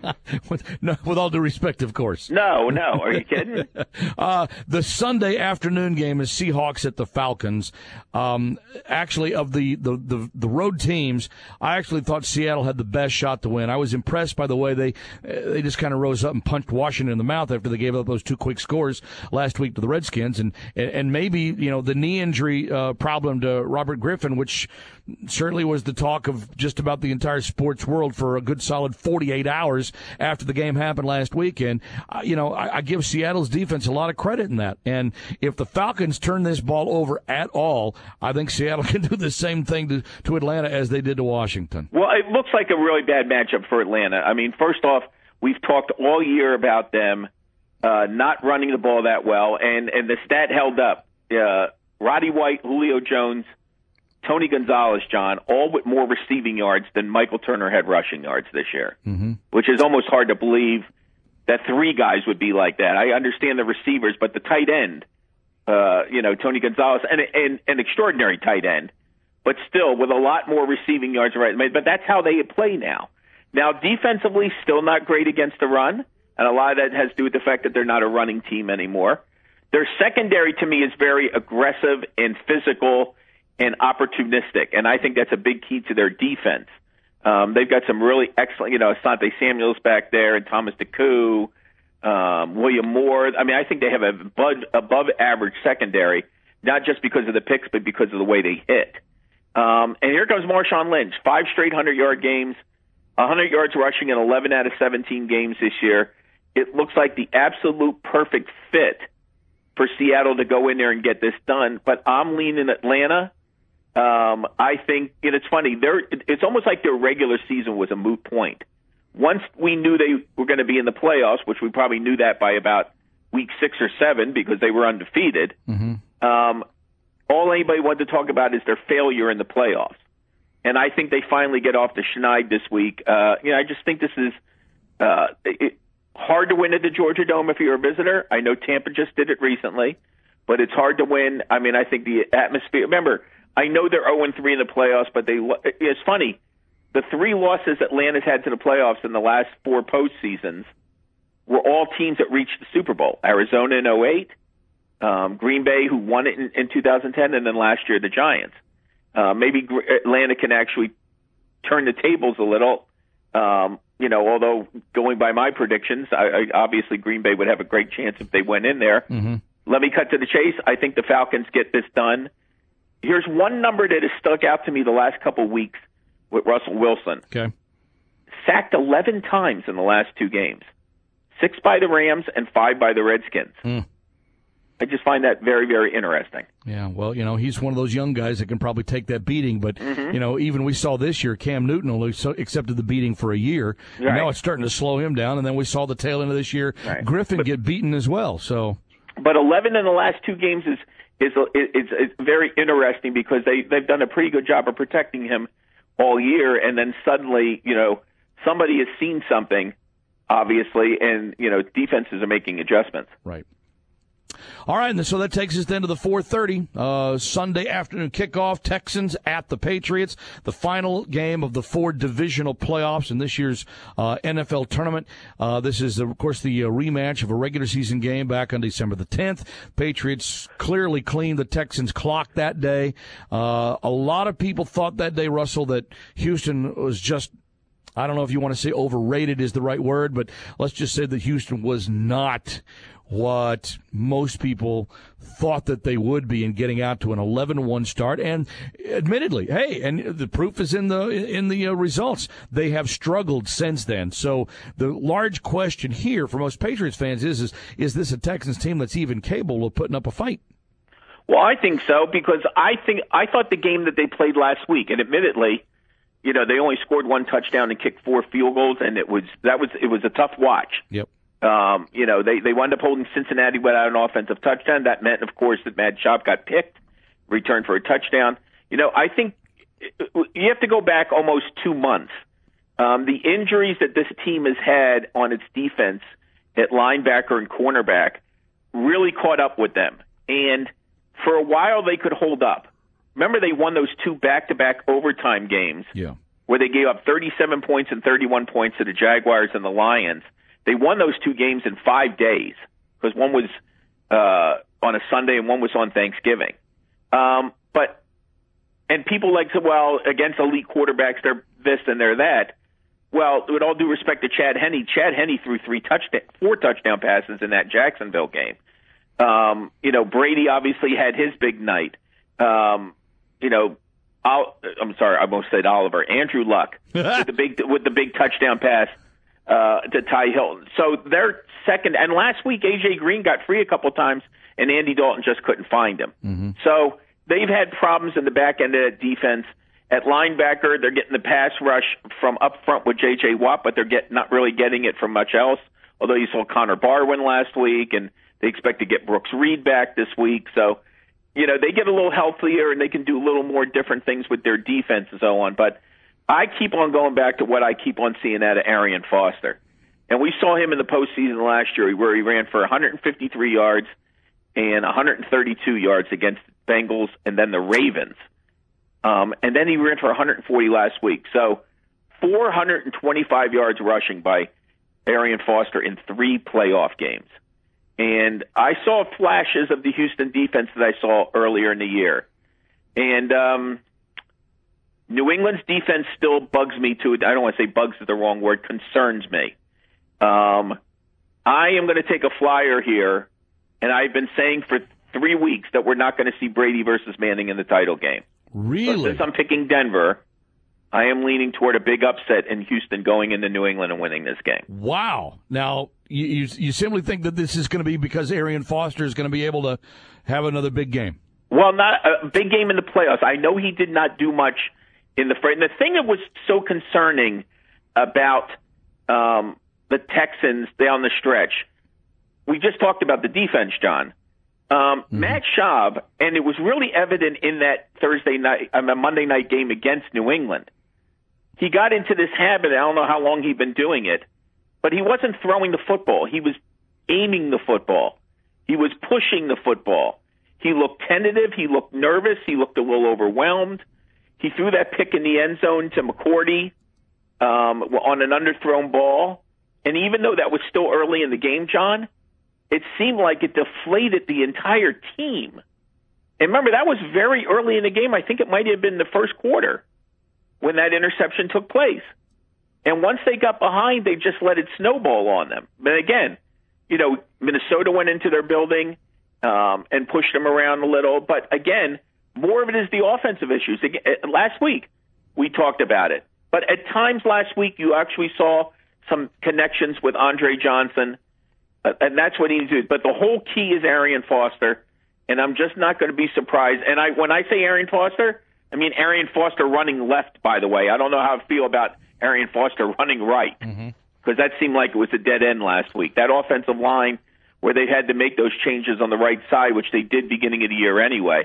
with all due respect, of course. No. Are you kidding? The Sunday afternoon game is Seahawks at the Falcons. Actually, of the road teams, I actually thought Seattle had the best shot to win. I was impressed by the way they just kind of rose up and punched Washington in the mouth after they gave up those 2 quick scores last week to the Redskins, and maybe the knee injury problem to Robert Griffin, which certainly was the talk of just about the entire sports world for a good solid 48 hours after the game happened last weekend. I give Seattle's defense a lot of credit in that. And if the Falcons turn this ball over at all, I think Seattle can do the same thing to Atlanta as they did to Washington. Well, it looks like a really bad matchup for Atlanta. I mean, first off, we've talked all year about them not running the ball that well, and the stat held up. Roddy White, Julio Jones, Tony Gonzalez, John, all with more receiving yards than Michael Turner had rushing yards this year, which is almost hard to believe that 3 guys would be like that. I understand the receivers, but the tight end, Tony Gonzalez, and an extraordinary tight end, but still with a lot more receiving yards. Right, but that's how they play now. Now, defensively, still not great against the run, and a lot of that has to do with the fact that they're not a running team anymore. Their secondary, to me, is very aggressive and physical and opportunistic, and I think that's a big key to their defense. They've got some really excellent, Asante Samuel's back there and Thomas DeCoux, William Moore. I mean, I think they have above average secondary, not just because of the picks, but because of the way they hit. And here comes Marshawn Lynch, 5 straight 100-yard games, 100 yards rushing in 11 out of 17 games this year. It looks like the absolute perfect fit for Seattle to go in there and get this done. But I'm leaning Atlanta. I think, it's funny, it's almost like their regular season was a moot point. Once we knew they were going to be in the playoffs, which we probably knew that by about week 6 or 7 because they were undefeated, all anybody wanted to talk about is their failure in the playoffs. And I think they finally get off the schneid this week. I just think this is hard to win at the Georgia Dome if you're a visitor. I know Tampa just did it recently, but it's hard to win. I mean, I think the atmosphere. Remember, I know they're 0-3 in the playoffs, but it's funny. The 3 losses Atlanta's had to the playoffs in the last 4 postseasons were all teams that reached the Super Bowl. Arizona in 2008, Green Bay, who won it in 2010, and then last year the Giants. Maybe Atlanta can actually turn the tables a little. Although going by my predictions, obviously Green Bay would have a great chance if they went in there. Let me cut to the chase. I think the Falcons get this done. Here's one number that has stuck out to me the last couple of weeks with Russell Wilson. Okay. Sacked 11 times in the last 2 games. 6 by the Rams and 5 by the Redskins. I just find that very, very interesting. Yeah, well, he's one of those young guys that can probably take that beating. But, even we saw this year, Cam Newton only accepted the beating for a year. Right. And now it's starting to slow him down. And then we saw the tail end of this year, Griffin get beaten as well. So, but 11 in the last 2 games is very interesting because they've done a pretty good job of protecting him all year. And then suddenly, somebody has seen something, obviously, and, defenses are making adjustments. Right. All right, and so that takes us then to the 4:30 Sunday afternoon kickoff. Texans at the Patriots, the final game of the 4 divisional playoffs in this year's NFL tournament. This is, of course, the rematch of a regular season game back on December the 10th. Patriots clearly cleaned the Texans' clock that day. A lot of people thought that day, Russell, that Houston was just, I don't know if you want to say overrated is the right word, but let's just say that Houston was not what most people thought that they would be in getting out to an 11-1 start. And admittedly, and the proof is in the results. They have struggled since then. So the large question here for most Patriots fans is this a Texans team that's even capable of putting up a fight? Well, I think so, because I thought the game that they played last week, and admittedly, they only scored 1 touchdown and kicked 4 field goals, and it was a tough watch. Yep. They wound up holding Cincinnati without an offensive touchdown. That meant, of course, that Matt Schaub got picked, returned for a touchdown. I think you have to go back almost 2 months. The injuries that this team has had on its defense at linebacker and cornerback really caught up with them. And for a while, they could hold up. Remember, they won those 2 back-to-back overtime games. Yeah. where they gave up 37 points and 31 points to the Jaguars and the Lions. They won those 2 games in 5 days because one was on a Sunday and one was on Thanksgiving. And people like to, well, against elite quarterbacks, they're this and they're that. Well, with all due respect to Chad Henne threw 4 touchdown passes in that Jacksonville game. Brady obviously had his big night. I'm sorry, I almost said Oliver. Andrew Luck with the big touchdown pass to Ty Hilton. So they're second. And last week, A.J. Green got free a couple times, and Andy Dalton just couldn't find him. Mm-hmm. So they've had problems in the back end of that defense. At linebacker, they're getting the pass rush from up front with J.J. Watt, but they're not really getting it from much else, although you saw Connor Barwin last week, and they expect to get Brooks Reed back this week. So, they get a little healthier, and they can do a little more different things with their defense and so on. But I keep on going back to what I keep on seeing out of Arian Foster. And we saw him in the postseason last year where he ran for 153 yards and 132 yards against the Bengals and then the Ravens. And then he ran for 140 last week. So 425 yards rushing by Arian Foster in 3 playoff games. And I saw flashes of the Houston defense that I saw earlier in the year. And New England's defense still bugs me too. I don't want to say bugs is the wrong word, concerns me. I am going to take a flyer here, and I've been saying for 3 weeks that we're not going to see Brady versus Manning in the title game. Really? But since I'm picking Denver, I am leaning toward a big upset in Houston going into New England and winning this game. Wow. Now, you simply think that this is going to be because Arian Foster is going to be able to have another big game? Well, not a big game in the playoffs. I know he did not do much in the first. And the thing that was so concerning about the Texans down the stretch, we just talked about the defense, John. Matt Schaub, and it was really evident in that Monday night game against New England. He got into this habit. I don't know how long he'd been doing it, but he wasn't throwing the football. He was aiming the football. He was pushing the football. He looked tentative. He looked nervous. He looked a little overwhelmed. He threw that pick in the end zone to McCourty on an underthrown ball. And even though that was still early in the game, John, it seemed like it deflated the entire team. And remember, that was very early in the game. I think it might have been the first quarter when that interception took place. And once they got behind, they just let it snowball on them. But again, Minnesota went into their building and pushed them around a little. But again, more of it is the offensive issues. Last week, we talked about it. But at times last week, you actually saw some connections with Andre Johnson. And that's what he needs to do. But the whole key is Arian Foster, and I'm just not going to be surprised. And when I say Arian Foster, I mean Arian Foster running left, by the way. I don't know how I feel about Arian Foster running right, because that seemed like it was a dead end last week. That offensive line where they had to make those changes on the right side, which they did beginning of the year anyway.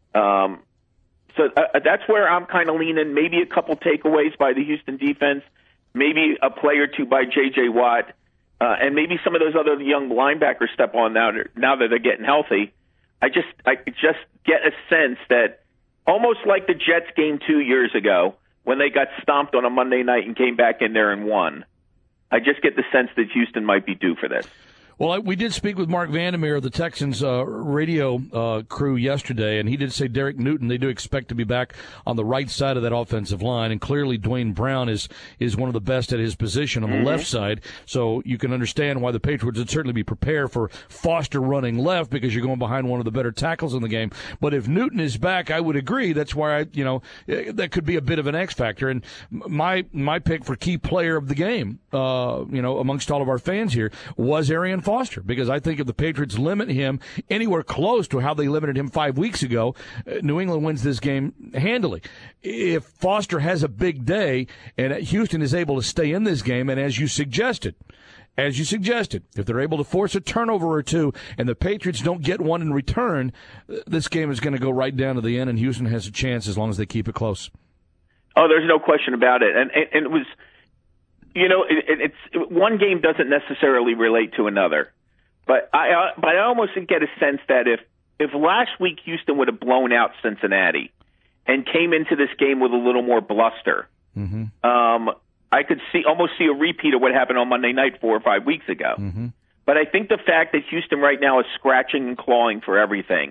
So that's where I'm kind of leaning. Maybe a couple takeaways by the Houston defense, maybe a play or two by J.J. Watt. And maybe some of those other young linebackers step on now that they're getting healthy. I just get a sense that almost like the Jets game 2 years ago when they got stomped on a Monday night and came back in there and won, I just get the sense that Houston might be due for this. Well, we did speak with Mark Vandermeer of the Texans radio crew yesterday, and he did say Derek Newton, they do expect to be back on the right side of that offensive line, and clearly Dwayne Brown is one of the best at his position on the left side, so you can understand why the Patriots would certainly be prepared for Foster running left because you're going behind one of the better tackles in the game. But if Newton is back, I would agree. That's why that could be a bit of an X factor. And my pick for key player of the game, amongst all of our fans here, was Arian Foster, because I think if the Patriots limit him anywhere close to how they limited him 5 weeks ago, New England wins this game handily. If Foster has a big day and Houston is able to stay in this game, and as you suggested, if they're able to force a turnover or two and the Patriots don't get one in return, this game is going to go right down to the end, and Houston has a chance as long as they keep it close. Oh, there's no question about it. And it was... it's one game doesn't necessarily relate to another, but I almost get a sense that if last week Houston would have blown out Cincinnati and came into this game with a little more bluster, I could almost see a repeat of what happened on Monday night 4 or 5 weeks ago. But I think the fact that Houston right now is scratching and clawing for everything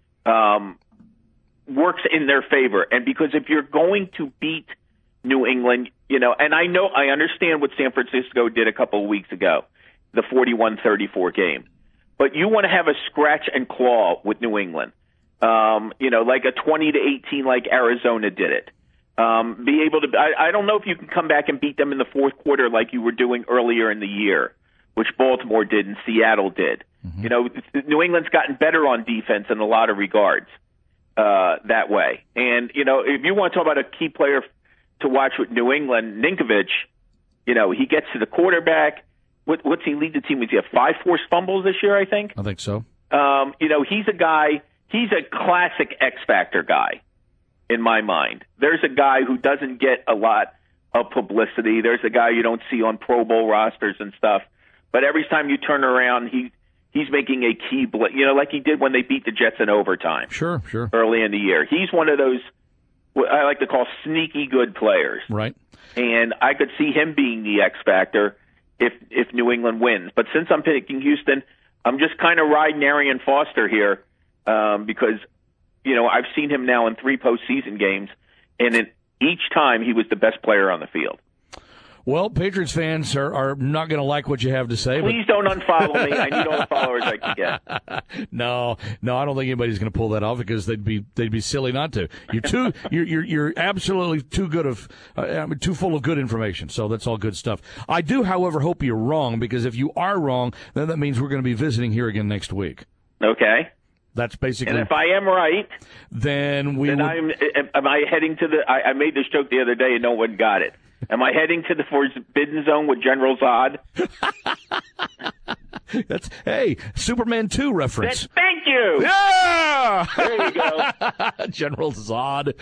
works in their favor. And because if you're going to beat New England, and I understand what San Francisco did a couple of weeks ago, the 41-34 game. But you want to have a scratch and claw with New England. Like a 20-18 like Arizona did it. Be able to. I don't know if you can come back and beat them in the fourth quarter like you were doing earlier in the year, which Baltimore did and Seattle did. New England's gotten better on defense in a lot of regards that way. And if you want to talk about a key player to watch with New England, Ninkovich, he gets to the quarterback. What's he lead the team with? He have 5 forced fumbles this year, I think. I think so. He's a guy. He's a classic X Factor guy. In my mind, there's a guy who doesn't get a lot of publicity. There's a guy you don't see on Pro Bowl rosters and stuff. But every time you turn around, he's making a key like he did when they beat the Jets in overtime. Sure. Early in the year, he's one of those what I like to call sneaky good players. Right. And I could see him being the X factor if New England wins. But since I'm picking Houston, I'm just kind of riding Arian Foster here because. I've seen him now in 3 postseason games, and in each time he was the best player on the field. Well, Patriots fans are not going to like what you have to say. Please don't unfollow me. I need all the followers I can get. No, I don't think anybody's going to pull that off because they'd be silly not to. You're absolutely too full of good information. So that's all good stuff. I do, however, hope you're wrong because if you are wrong, then that means we're going to be visiting here again next week. Okay. That's basically. And if I am right, then am I heading to the? I made this joke the other day and no one got it. Am I heading to the forbidden zone with General Zod? That's Superman 2 reference. Thank you. Yeah. There you go. General Zod.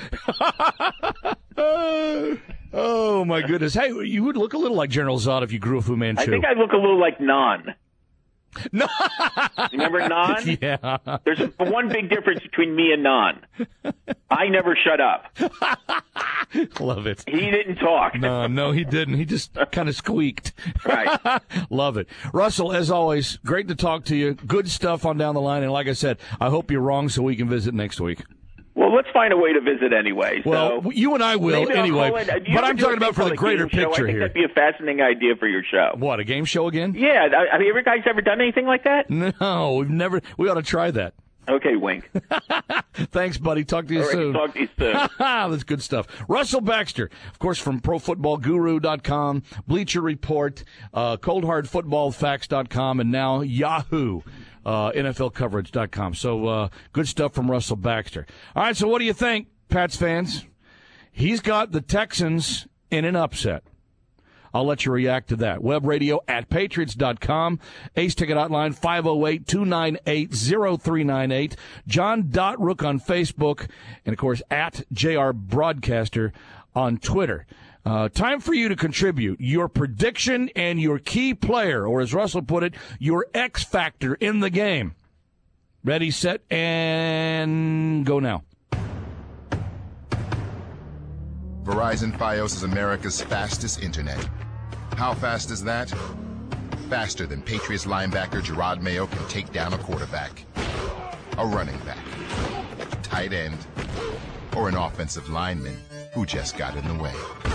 Oh my goodness! Hey, you would look a little like General Zod if you grew a Fu Manchu. I think I look a little like Nan. No. Remember Nan? Yeah. There's one big difference between me and Nan. I never shut up. Love it. He didn't talk. No, he didn't. He just kind of squeaked. Right. Love it. Russell, as always, great to talk to you. Good stuff on down the line. And like I said, I hope you're wrong so we can visit next week. Well, let's find a way to visit anyway. Well, you and I will anyway. But I'm talking about for the greater picture here. I think that'd be a fascinating idea for your show. What, a game show again? Yeah. Have you guys ever done anything like that? No, we've never. We ought to try that. Okay, wink. Thanks, buddy. Talk to you soon. Talk to you soon. That's good stuff. Russell Baxter, of course, from ProFootballGuru.com, Bleacher Report, ColdHardFootballFacts.com, and now Yahoo. NFLcoverage.com. So good stuff from Russell Baxter. All right, so what do you think, Pats fans? He's got the Texans in an upset. I'll let you react to that. Web radio at Patriots.com. Ace Ticket Hotline 508-298-0398. John Rook on Facebook. And, of course, at JR Broadcaster on Twitter. Time for you to contribute your prediction and your key player, or as Russell put it, your X factor in the game. Ready, set, and go now. Verizon Fios is America's fastest internet. How fast is that? Faster than Patriots linebacker Gerard Mayo can take down a quarterback, a running back, tight end, or an offensive lineman who just got in the way.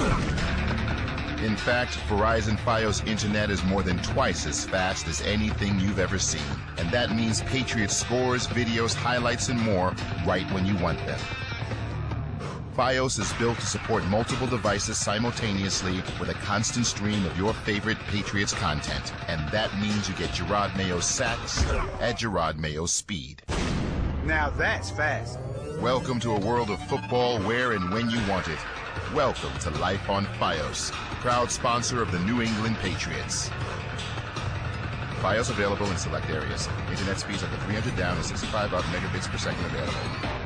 In fact, Verizon Fios Internet is more than twice as fast as anything you've ever seen. And that means Patriots scores, videos, highlights, and more right when you want them. Fios is built to support multiple devices simultaneously with a constant stream of your favorite Patriots content. And that means you get Gerard Mayo's sacks at Gerard Mayo's speed. Now that's fast. Welcome to a world of football where and when you want it. Welcome to Life on Fios, proud sponsor of the New England Patriots. Fios available in select areas. Internet speeds up to 300 down and 65 up megabits per second available.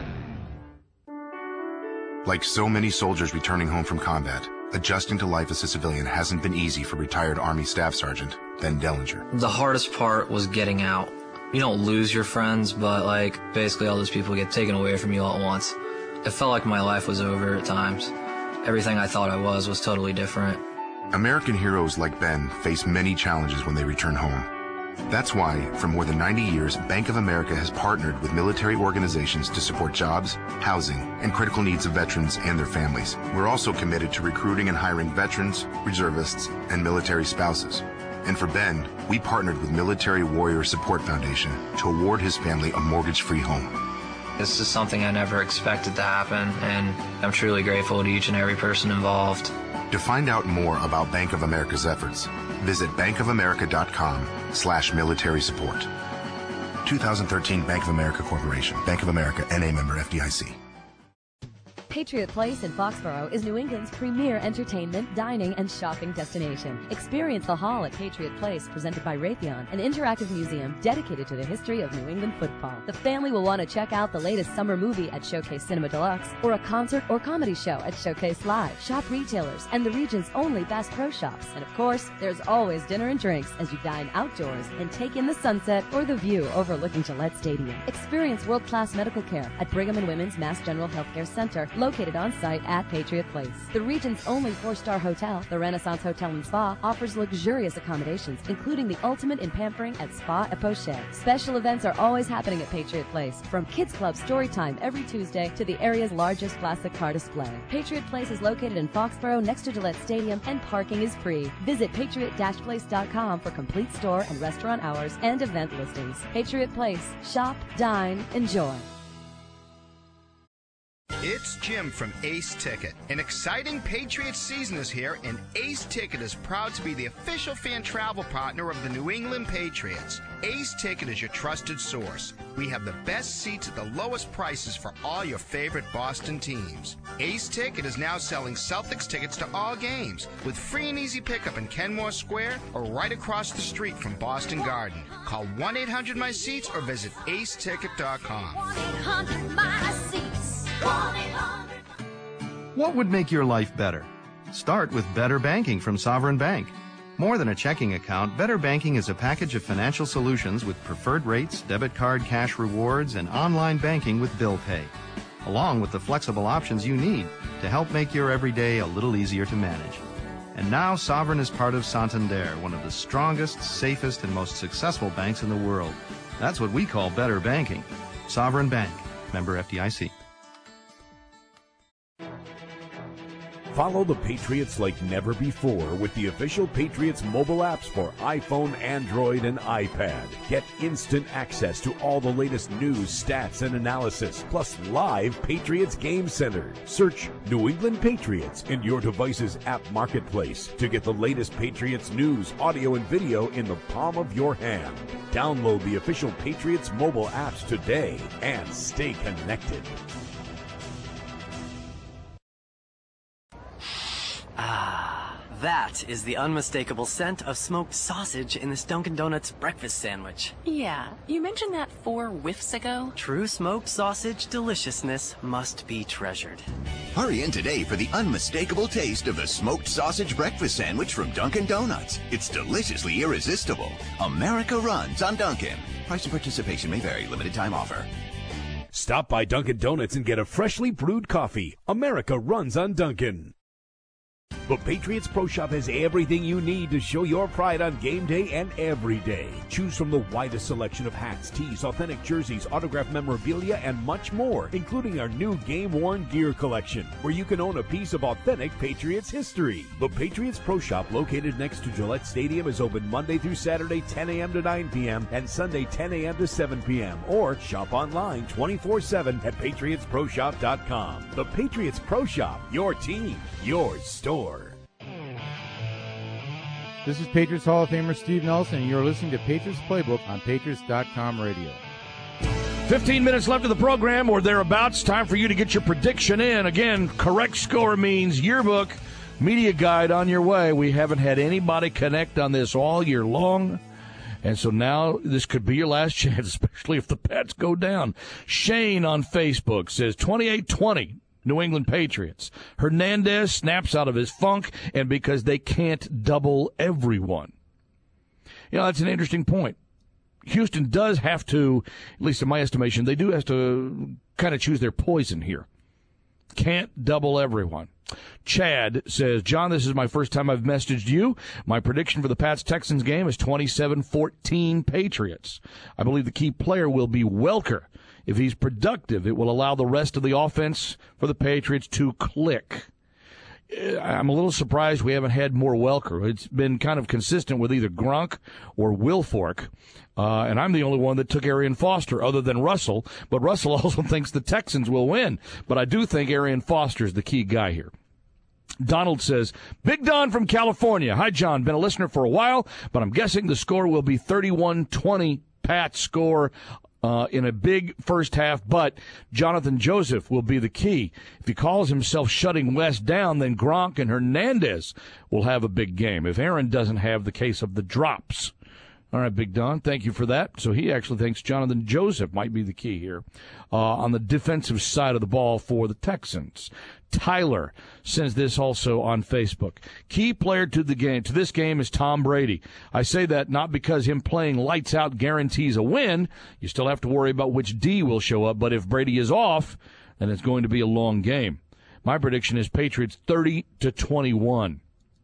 Like so many soldiers returning home from combat, adjusting to life as a civilian hasn't been easy for retired Army Staff Sergeant Ben Dellinger. The hardest part was getting out. You don't lose your friends, but basically all those people get taken away from you all at once. It felt like my life was over at times. everything I thought I was totally different. American heroes like Ben face many challenges when they return home. That's why, for more than 90 years, Bank of America has partnered with military organizations to support jobs, housing, and critical needs of veterans and their families. We're also committed to recruiting and hiring veterans, reservists, and military spouses. And for Ben, we partnered with Military Warrior Support Foundation to award his family a mortgage-free home. This is something I never expected to happen, and I'm truly grateful to each and every person involved. To find out more about Bank of America's efforts, visit bankofamerica.com/military support. 2013 Bank of America Corporation. Bank of America, N.A. member FDIC. Patriot Place in Foxborough is New England's premier entertainment, dining, and shopping destination. Experience the Hall at Patriot Place, presented by Raytheon, an interactive museum dedicated to the history of New England football. The family will want to check out the latest summer movie at Showcase Cinema Deluxe, or a concert or comedy show at Showcase Live. Shop retailers and the region's only Bass Pro Shops. And of course, there's always dinner and drinks as you dine outdoors and take in the sunset or the view overlooking Gillette Stadium. Experience world-class medical care at Brigham and Women's Mass General Healthcare Center, located on site at Patriot Place. The region's only 4-star hotel, the Renaissance Hotel and Spa, offers luxurious accommodations, including the ultimate in pampering at Spa et Poche. Special events are always happening at Patriot Place, from Kids Club Story Time every Tuesday to the area's largest classic car display. Patriot Place is located in Foxborough next to Gillette Stadium, and parking is free. Visit patriot-place.com for complete store and restaurant hours and event listings. Patriot Place. Shop, dine, enjoy. It's Jim from Ace Ticket. An exciting Patriots season is here, and Ace Ticket is proud to be the official fan travel partner of the New England Patriots. Ace Ticket is your trusted source. We have the best seats at the lowest prices for all your favorite Boston teams. Ace Ticket is now selling Celtics tickets to all games with free and easy pickup in Kenmore Square or right across the street from Boston Garden. Call 1-800-MY-SEATS or visit aceticket.com. 1-800-MY-SEATS. What would make your life better? Start with Better Banking from Sovereign Bank. More than a checking account, Better Banking is a package of financial solutions with preferred rates, debit card cash rewards, and online banking with bill pay, along with the flexible options you need to help make your everyday a little easier to manage. And now Sovereign is part of Santander, one of the strongest, safest, and most successful banks in the world. That's what we call Better Banking. Sovereign Bank, member FDIC. Follow the Patriots like never before with the official Patriots mobile apps for iPhone, Android, and iPad. Get instant access to all the latest news, stats, and analysis, plus live Patriots Game Center. Search New England Patriots in your device's app marketplace to get the latest Patriots news, audio, and video in the palm of your hand. Download the official Patriots mobile apps today and stay connected. Ah, that is the unmistakable scent of smoked sausage in this Dunkin' Donuts breakfast sandwich. Yeah, you mentioned that 4 whiffs ago. True smoked sausage deliciousness must be treasured. Hurry in today for the unmistakable taste of the smoked sausage breakfast sandwich from Dunkin' Donuts. It's deliciously irresistible. America runs on Dunkin'. Price and participation may vary. Limited time offer. Stop by Dunkin' Donuts and get a freshly brewed coffee. America runs on Dunkin'. The Patriots Pro Shop has everything you need to show your pride on game day and every day. Choose from the widest selection of hats, tees, authentic jerseys, autographed memorabilia, and much more, including our new game-worn gear collection, where you can own a piece of authentic Patriots history. The Patriots Pro Shop, located next to Gillette Stadium, is open Monday through Saturday 10 a.m. to 9 p.m. and Sunday 10 a.m. to 7 p.m. Or shop online 24/7 at patriotsproshop.com. The Patriots Pro Shop, your team, your store. This is Patriots Hall of Famer Steve Nelson, and you're listening to Patriots Playbook on Patriots.com radio. 15 minutes left of the program or thereabouts. Time for you to get your prediction in. Again, correct score means yearbook, media guide on your way. We haven't had anybody connect on this all year long, and so now this could be your last chance, especially if the Pats go down. Shane on Facebook says 28-20. New England Patriots. Hernandez snaps out of his funk, and because they can't double everyone. You know, that's an interesting point. Houston does have to, at least in my estimation, they do have to kind of choose their poison here. Can't double everyone. Chad says, John, this is my first time I've messaged you. My prediction for the Pats-Texans game is 27-14 Patriots. I believe the key player will be Welker. If he's productive, it will allow the rest of the offense for the Patriots to click. I'm a little surprised we haven't had more Welker. It's been kind of consistent with either Gronk or Wilfork. And I'm the only one that took Arian Foster other than Russell. But Russell also thinks the Texans will win. But I do think Arian Foster is the key guy here. Donald says, Big Don from California. Hi, John. Been a listener for a while, but I'm guessing the score will be 31-20 Pats score in a big first half, but Jonathan Joseph will be the key. If he calls himself shutting West down, then Gronk and Hernandez will have a big game. If Aaron doesn't have the case of the drops. All right, Big Don, thank you for that. So he actually thinks Jonathan Joseph might be the key here on the defensive side of the ball for the Texans. Tyler sends this also on Facebook. Key player to this game is Tom Brady. I say that not because him playing lights out guarantees a win. You still have to worry about which D will show up, but if Brady is off, then it's going to be a long game. My prediction is Patriots 30-21.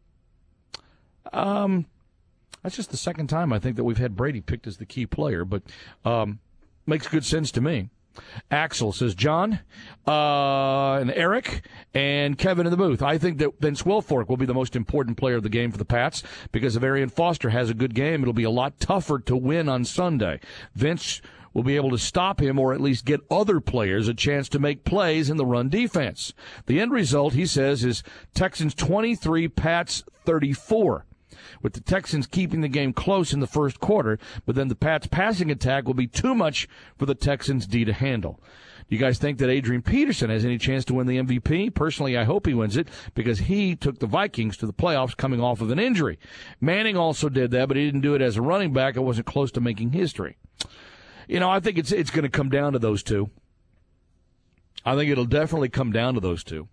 That's just the second time I think that we've had Brady picked as the key player, but makes good sense to me. Axel says, John and Eric and Kevin in the booth, I think that Vince Wilfork will be the most important player of the game for the Pats because if Arian Foster has a good game, it'll be a lot tougher to win on Sunday. Vince will be able to stop him or at least get other players a chance to make plays in the run defense. The end result, he says, is Texans 23, Pats 34. With the Texans keeping the game close in the first quarter, but then the Pats' passing attack will be too much for the Texans' D to handle. Do you guys think that Adrian Peterson has any chance to win the MVP? Personally, I hope he wins it because he took the Vikings to the playoffs coming off of an injury. Manning also did that, but he didn't do it as a running back. It wasn't close to making history. You know, I think it's going to come down to those two. I think it'll definitely come down to those two.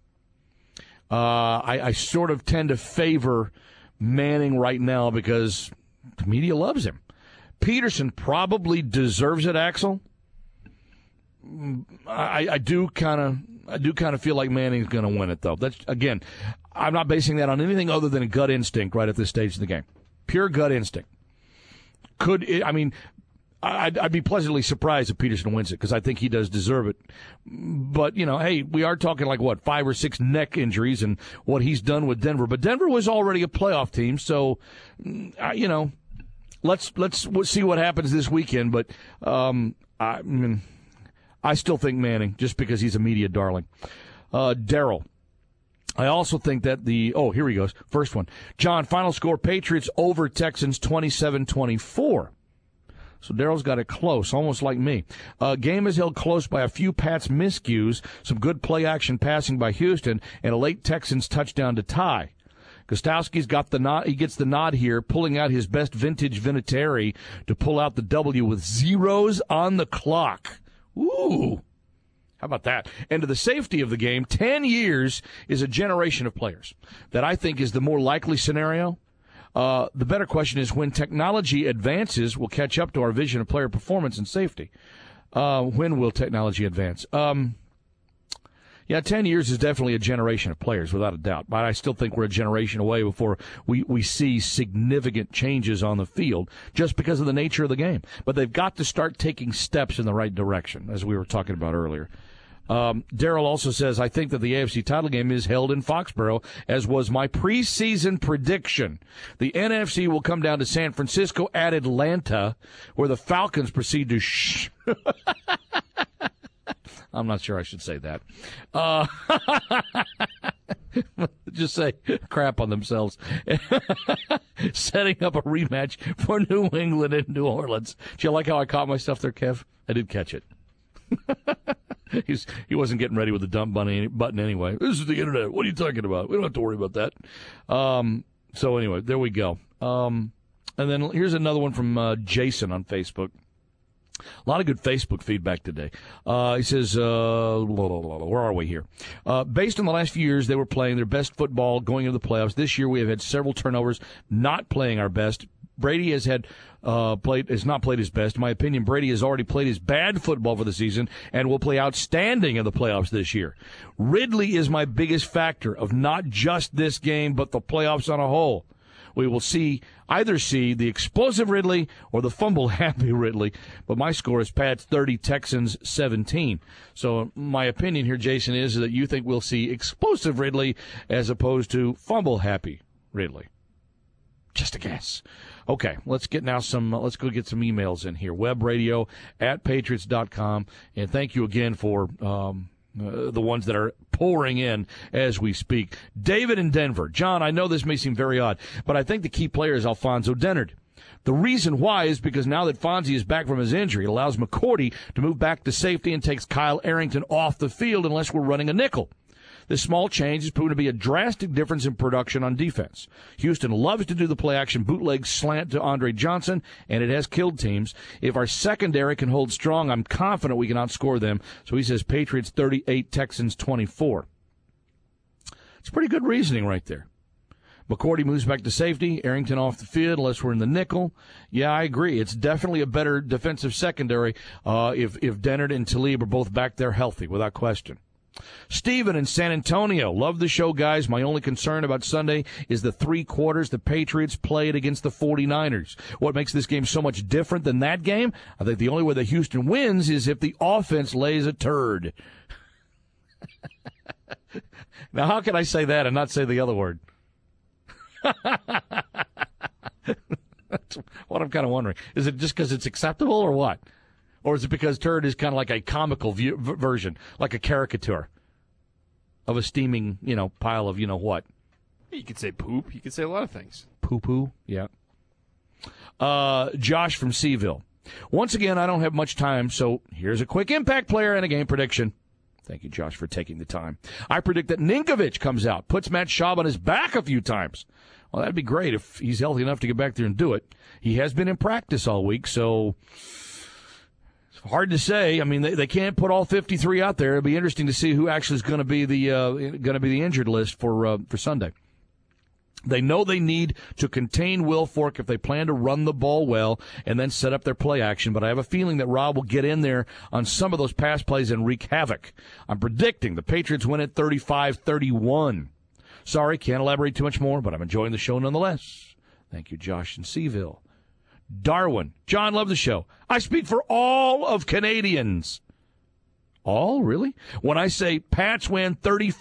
I sort of tend to favor Manning right now because the media loves him. Peterson probably deserves it, Axel. I do kind of feel like Manning's going to win it, though. That's again, I'm not basing that on anything other than a gut instinct right at this stage of the game. Pure gut instinct. I'd be pleasantly surprised if Peterson wins it because I think he does deserve it. But, you know, hey, we are talking like, 5 or 6 neck injuries and what he's done with Denver. But Denver was already a playoff team, so, you know, let's see what happens this weekend. But I still think Manning just because he's a media darling. Daryl. I also think that here he goes. First one. John, final score, Patriots over Texans 27-24. So Daryl's got it close, almost like me. Game is held close by a few Pats miscues, some good play-action passing by Houston, and a late Texans touchdown to tie. Gostowski's got the nod. He gets the nod here, pulling out his best vintage Vinatieri to pull out the W with zeros on the clock. Ooh. How about that? And to the safety of the game, 10 years is a generation of players. That I think is the more likely scenario. The better question is when technology advances, we'll catch up to our vision of player performance and safety. When will technology advance? 10 years is definitely a generation of players, without a doubt. But I still think we're a generation away before we see significant changes on the field just because of the nature of the game. But they've got to start taking steps in the right direction, as we were talking about earlier. Daryl also says, I think that the AFC title game is held in Foxborough, as was my preseason prediction. The NFC will come down to San Francisco at Atlanta, where the Falcons proceed to I'm not sure I should say that. Just say crap on themselves. Setting up a rematch for New England and New Orleans. Do you like how I caught myself there, Kev? I did catch it. He wasn't getting ready with the dump button anyway. This is the internet. What are you talking about? We don't have to worry about that. So anyway, there we go. And then here's another one from Jason on Facebook. A lot of good Facebook feedback today. He says, where are we here? Based on the last few years, they were playing their best football going into the playoffs. This year, we have had several turnovers, not playing our best. Brady has not played his best. In my opinion, Brady has already played his bad football for the season and will play outstanding in the playoffs this year. Ridley is my biggest factor of not just this game, but the playoffs on a whole. We will either see the explosive Ridley or the fumble-happy Ridley. But my score is Pats 30, Texans 17. So my opinion here, Jason, is that you think we'll see explosive Ridley as opposed to fumble-happy Ridley. Just a guess. Okay, let's go get some emails in here. webradio@patriots.com. And thank you again for the ones that are pouring in as we speak. David in Denver. John, I know this may seem very odd, but I think the key player is Alfonso Dennard. The reason why is because now that Fonzie is back from his injury, it allows McCourty to move back to safety and takes Kyle Arrington off the field unless we're running a nickel. This small change has proven to be a drastic difference in production on defense. Houston loves to do the play-action bootleg slant to Andre Johnson, and it has killed teams. If our secondary can hold strong, I'm confident we can outscore them. So he says Patriots 38, Texans 24. It's pretty good reasoning right there. McCourty moves back to safety, Arrington off the field unless we're in the nickel. Yeah, I agree. It's definitely a better defensive secondary if Dennard and Talib are both back there healthy, without question. Steven in San Antonio. Love the show, guys. My only concern about Sunday is the 3 quarters the Patriots played against the 49ers. What makes this game so much different than that game? I think the only way that Houston wins is if the offense lays a turd. Now, how can I say that and not say the other word? That's what I'm kind of wondering. Is it just because it's acceptable or what? Or is it because turd is kind of like a comical version, like a caricature of a steaming, pile of what? You could say poop. You could say a lot of things. Poo-poo, yeah. Josh from Seaville. Once again, I don't have much time, so here's a quick impact player and a game prediction. Thank you, Josh, for taking the time. I predict that Ninkovich comes out, puts Matt Schaub on his back a few times. Well, that'd be great if he's healthy enough to get back there and do it. He has been in practice all week, so hard to say. I mean, they can't put all 53 out there. It'll be interesting to see who actually is going to be the injured list for Sunday. They know they need to contain Will Fork if they plan to run the ball well and then set up their play action. But I have a feeling that Rob will get in there on some of those pass plays and wreak havoc. I'm predicting the Patriots win at 35-31. Sorry, can't elaborate too much more, but I'm enjoying the show nonetheless. Thank you, Josh in Seaville. Darwin. John, love the show. I speak for all of Canadians. All? Really? When I say Pats win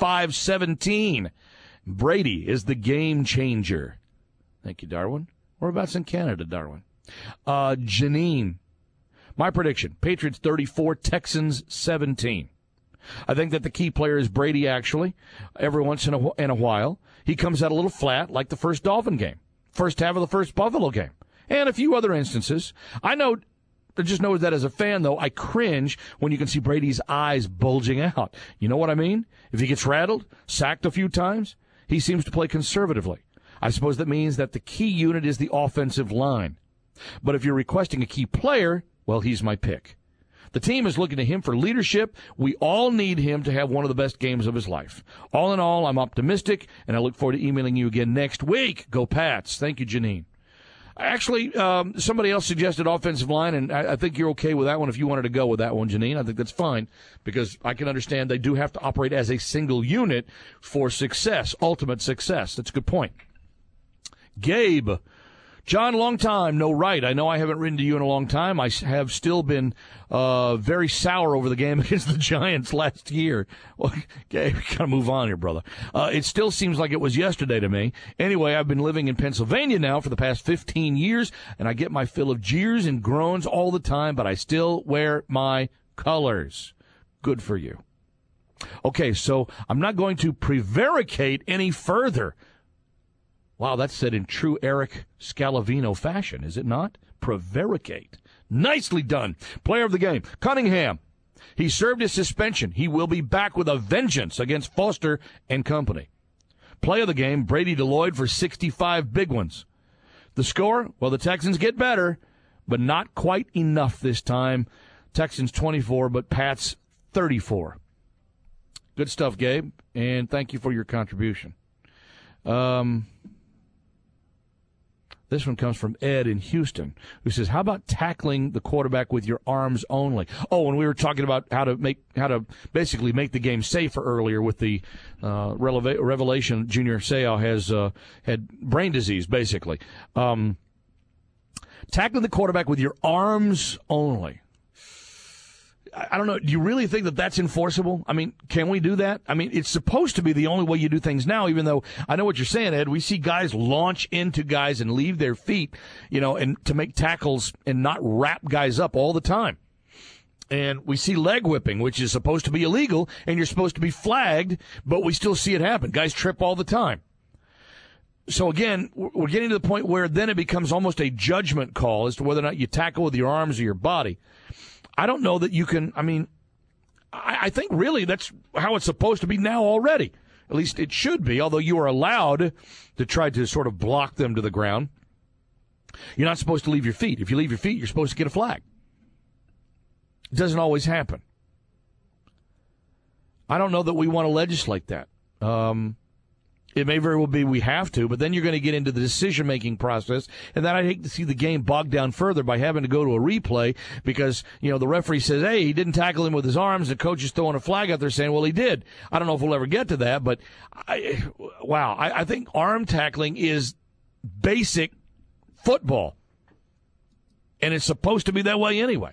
35-17, Brady is the game changer. Thank you, Darwin. Whereabouts in Canada, Darwin? Janine. My prediction, Patriots 34, Texans 17. I think that the key player is Brady, actually. Every once in a while, he comes out a little flat, like the first Dolphin game, first half of the first Buffalo game. And a few other instances. I just know that as a fan, though, I cringe when you can see Brady's eyes bulging out. You know what I mean? If he gets rattled, sacked a few times, he seems to play conservatively. I suppose that means that the key unit is the offensive line. But if you're requesting a key player, well, he's my pick. The team is looking to him for leadership. We all need him to have one of the best games of his life. All in all, I'm optimistic, and I look forward to emailing you again next week. Go Pats. Thank you, Janine. Actually, somebody else suggested offensive line, and I think you're okay with that one if you wanted to go with that one, Janine. I think that's fine because I can understand they do have to operate as a single unit for success, ultimate success. That's a good point. Gabe. John, long time, no right. I know I haven't written to you in a long time. I have still been very sour over the game against the Giants last year. Well, okay, we got to move on here, brother. It still seems like it was yesterday to me. Anyway, I've been living in Pennsylvania now for the past 15 years, and I get my fill of jeers and groans all the time, but I still wear my colors. Good for you. Okay, so I'm not going to prevaricate any further. Wow, that's said in true Eric Scalavino fashion, is it not? Prevaricate. Nicely done. Player of the game, Cunningham. He served his suspension. He will be back with a vengeance against Foster and company. Play of the game, Brady Deloyd for 65 big ones. The score, well, the Texans get better, but not quite enough this time. Texans 24, but Pats 34. Good stuff, Gabe, and thank you for your contribution. This one comes from Ed in Houston, who says, how about tackling the quarterback with your arms only? Oh, and we were talking about how to basically make the game safer earlier with the revelation Junior Seau has had brain disease, basically. Tackling the quarterback with your arms only. I don't know. Do you really think that that's enforceable? I mean, can we do that? I mean, it's supposed to be the only way you do things now, even though I know what you're saying, Ed. We see guys launch into guys and leave their feet, and to make tackles and not wrap guys up all the time. And we see leg whipping, which is supposed to be illegal, and you're supposed to be flagged, but we still see it happen. Guys trip all the time. So, again, we're getting to the point where then it becomes almost a judgment call as to whether or not you tackle with your arms or your body. I don't know that you can. I mean, I think really that's how it's supposed to be now already. At least it should be, although you are allowed to try to sort of block them to the ground. You're not supposed to leave your feet. If you leave your feet, you're supposed to get a flag. It doesn't always happen. I don't know that we want to legislate that. It may very well be we have to, but then you're going to get into the decision-making process, and then I'd hate to see the game bogged down further by having to go to a replay because, the referee says, hey, he didn't tackle him with his arms. The coach is throwing a flag out there saying, well, he did. I don't know if we'll ever get to that, but, I think arm tackling is basic football, and it's supposed to be that way anyway.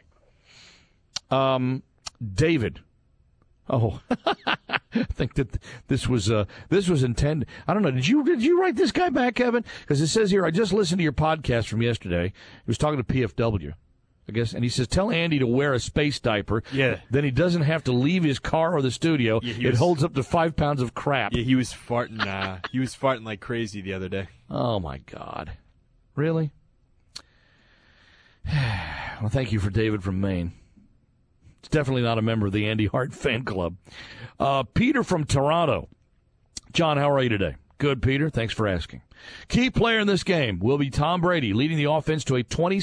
David. Oh, I think that this was intended. I don't know. Did you write this guy back, Kevin? Because it says here, I just listened to your podcast from yesterday. He was talking to PFW, I guess, and he says, tell Andy to wear a space diaper. Yeah. Then he doesn't have to leave his car or the studio. Yeah, it holds up to 5 pounds of crap. Yeah, he was farting. He was farting like crazy the other day. Oh my God, really? Well, thank you for David from Maine. It's definitely not a member of the Andy Hart fan club. Peter from Toronto. John, how are you today? Good, Peter. Thanks for asking. Key player in this game will be Tom Brady, leading the offense to a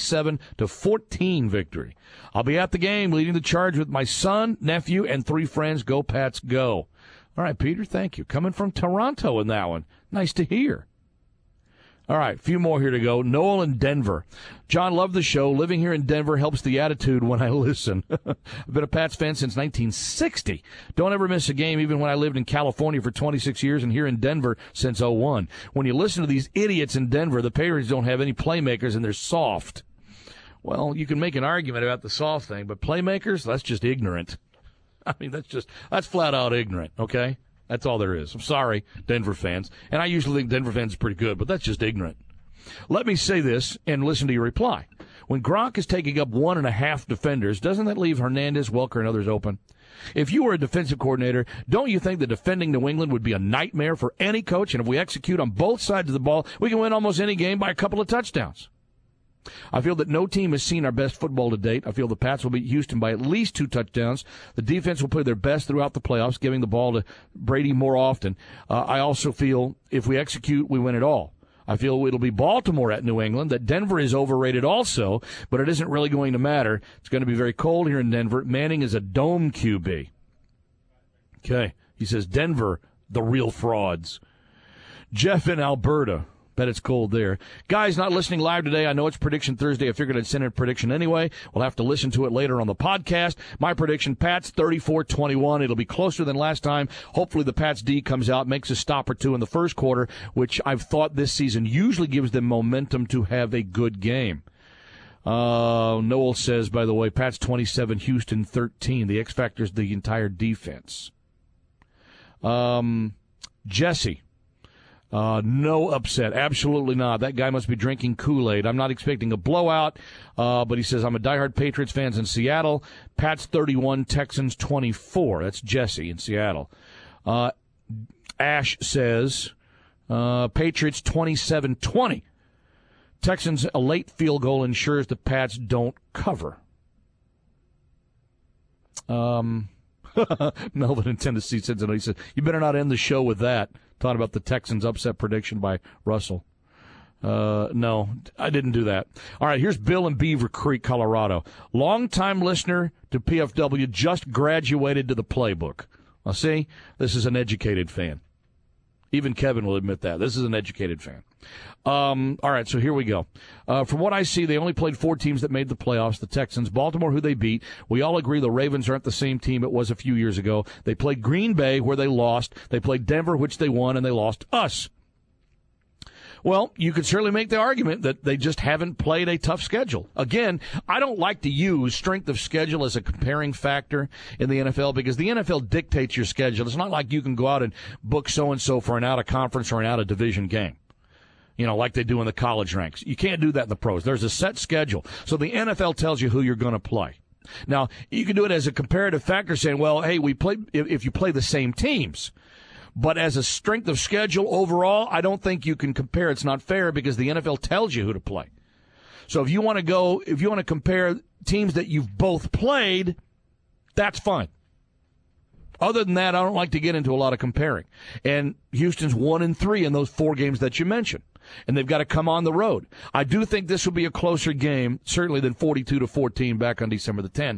27-14 victory. I'll be at the game, leading the charge with my son, nephew, and 3 friends. Go, Pats, go. All right, Peter, thank you. Coming from Toronto in that one. Nice to hear. All right, a few more here to go. Noel in Denver. John, love the show. Living here in Denver helps the attitude when I listen. I've been a Pats fan since 1960. Don't ever miss a game, even when I lived in California for 26 years and here in Denver since 2001. When you listen to these idiots in Denver, the Patriots don't have any playmakers and they're soft. Well, you can make an argument about the soft thing, but playmakers, that's just ignorant. I mean, that's flat out ignorant, okay? That's all there is. I'm sorry, Denver fans. And I usually think Denver fans are pretty good, but that's just ignorant. Let me say this and listen to your reply. When Gronk is taking up 1.5 defenders, doesn't that leave Hernandez, Welker, and others open? If you were a defensive coordinator, don't you think that defending New England would be a nightmare for any coach? And if we execute on both sides of the ball, we can win almost any game by a couple of touchdowns. I feel that no team has seen our best football to date. I feel the Pats will beat Houston by at least 2 touchdowns. The defense will play their best throughout the playoffs, giving the ball to Brady more often. I also feel if we execute, we win it all. I feel it'll be Baltimore at New England, that Denver is overrated also, but it isn't really going to matter. It's going to be very cold here in Denver. Manning is a dome QB. Okay. He says Denver, the real frauds. Jeff in Alberta. Bet it's cold there. Guys, not listening live today. I know it's Prediction Thursday. I figured I'd send in a prediction anyway. We'll have to listen to it later on the podcast. My prediction, Pats 34-21. It'll be closer than last time. Hopefully the Pats D comes out, makes a stop or two in the first quarter, which I've thought this season usually gives them momentum to have a good game. Noel says, by the way, Pats 27, Houston 13. The X factor is the entire defense. Jesse. No upset. Absolutely not. That guy must be drinking Kool-Aid. I'm not expecting a blowout, but he says, I'm a diehard Patriots fan in Seattle. Pats 31, Texans 24. That's Jesse in Seattle. Ash says, Patriots 27-20. Texans, a late field goal ensures the Pats don't cover. Melvin in Tennessee says, he said, you better not end the show with that. Talking about the Texans upset prediction by Russell. No, I didn't do that. All right, here's Bill in Beaver Creek, Colorado. Longtime listener to PFW, just graduated to the playbook. Well, see, this is an educated fan. Even Kevin will admit that. This is an educated fan. All right, so here we go. From what I see, they only played 4 teams that made the playoffs. The Texans, Baltimore, who they beat. We all agree the Ravens aren't the same team it was a few years ago. They played Green Bay, where they lost. They played Denver, which they won, and they lost us. Well, you could certainly make the argument that they just haven't played a tough schedule. Again, I don't like to use strength of schedule as a comparing factor in the NFL because the NFL dictates your schedule. It's not like you can go out and book so-and-so for an out-of-conference or an out-of-division game. Like they do in the college ranks. You can't do that in the pros. There's a set schedule. So the NFL tells you who you're going to play. Now, you can do it as a comparative factor saying, well, hey, if you play the same teams. But as a strength of schedule overall, I don't think you can compare. It's not fair because the NFL tells you who to play. So if you want to compare teams that you've both played, that's fine. Other than that, I don't like to get into a lot of comparing. And Houston's 1-3 in those 4 games that you mentioned. And they've got to come on the road. I do think this will be a closer game, certainly than 42-14 back on December the 10th.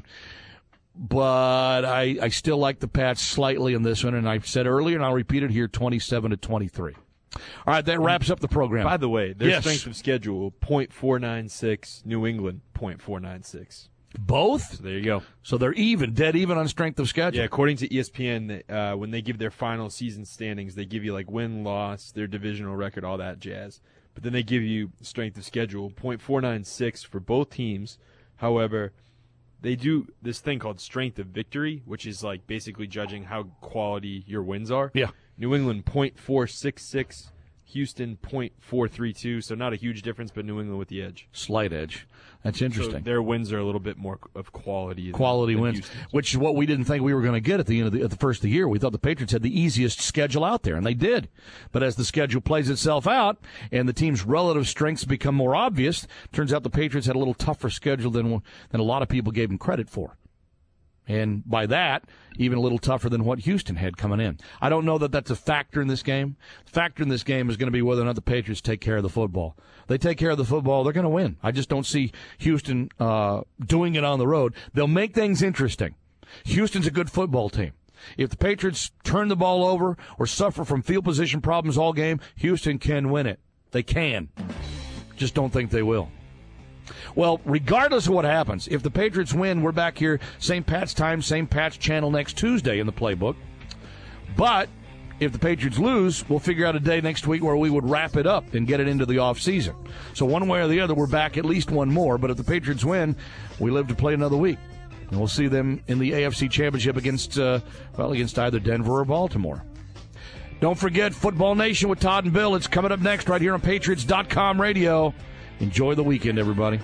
But I still like the Pats slightly in this one, and I said earlier, and I'll repeat it here, 27-23. All right, that wraps up the program. By the way, their strength of schedule, .496, New England, .496. Both? So there you go. So they're dead even on strength of schedule. Yeah, according to ESPN, when they give their final season standings, they give you like win, loss, their divisional record, all that jazz. But then they give you strength of schedule, .496 for both teams. However, they do this thing called strength of victory, which is like basically judging how quality your wins are. Yeah. New England, .466. Houston, .432, so not a huge difference, but New England with the edge. Slight edge. That's interesting. So their wins are a little bit more of quality. Quality wins, Houston's. which is what we didn't think we were going to get at the end of the first of the year. We thought the Patriots had the easiest schedule out there, and they did. But as the schedule plays itself out and the team's relative strengths become more obvious, turns out the Patriots had a little tougher schedule than a lot of people gave them credit for. And by that, even a little tougher than what Houston had coming in. I don't know that that's a factor in this game. The factor in this game is going to be whether or not the Patriots take care of the football. They take care of the football, they're going to win. I just don't see Houston doing it on the road. They'll make things interesting. Houston's a good football team. If the Patriots turn the ball over or suffer from field position problems all game, Houston can win it. They can. Just don't think they will. Well, regardless of what happens, if the Patriots win, we're back here, same Pats time, same Pats channel next Tuesday in the playbook. But if the Patriots lose, we'll figure out a day next week where we would wrap it up and get it into the offseason. So one way or the other, we're back at least one more. But if the Patriots win, we live to play another week. And we'll see them in the AFC Championship against either Denver or Baltimore. Don't forget Football Nation with Todd and Bill. It's coming up next right here on Patriots.com radio. Enjoy the weekend, everybody.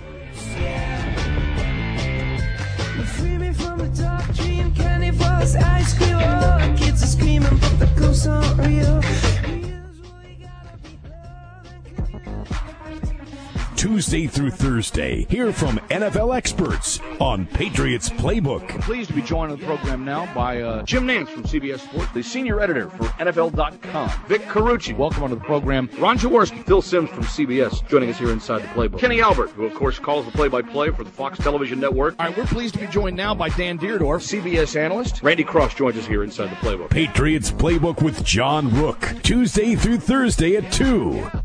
Free me from the dark dream, candy bars, ice cream. Oh, kids are screaming, but the ghosts aren't real. Tuesday through Thursday, hear from NFL experts on Patriots Playbook. I'm pleased to be joined on the program now by Jim Nance from CBS Sports, the senior editor for NFL.com. Vic Carucci, welcome onto the program. Ron Jaworski, Phil Simms from CBS, joining us here inside the Playbook. Kenny Albert, who of course calls the play-by-play for the Fox Television Network. All right, we're pleased to be joined now by Dan Deerdorf, CBS analyst. Randy Cross joins us here inside the Playbook. Patriots Playbook with John Rook, Tuesday through Thursday at 2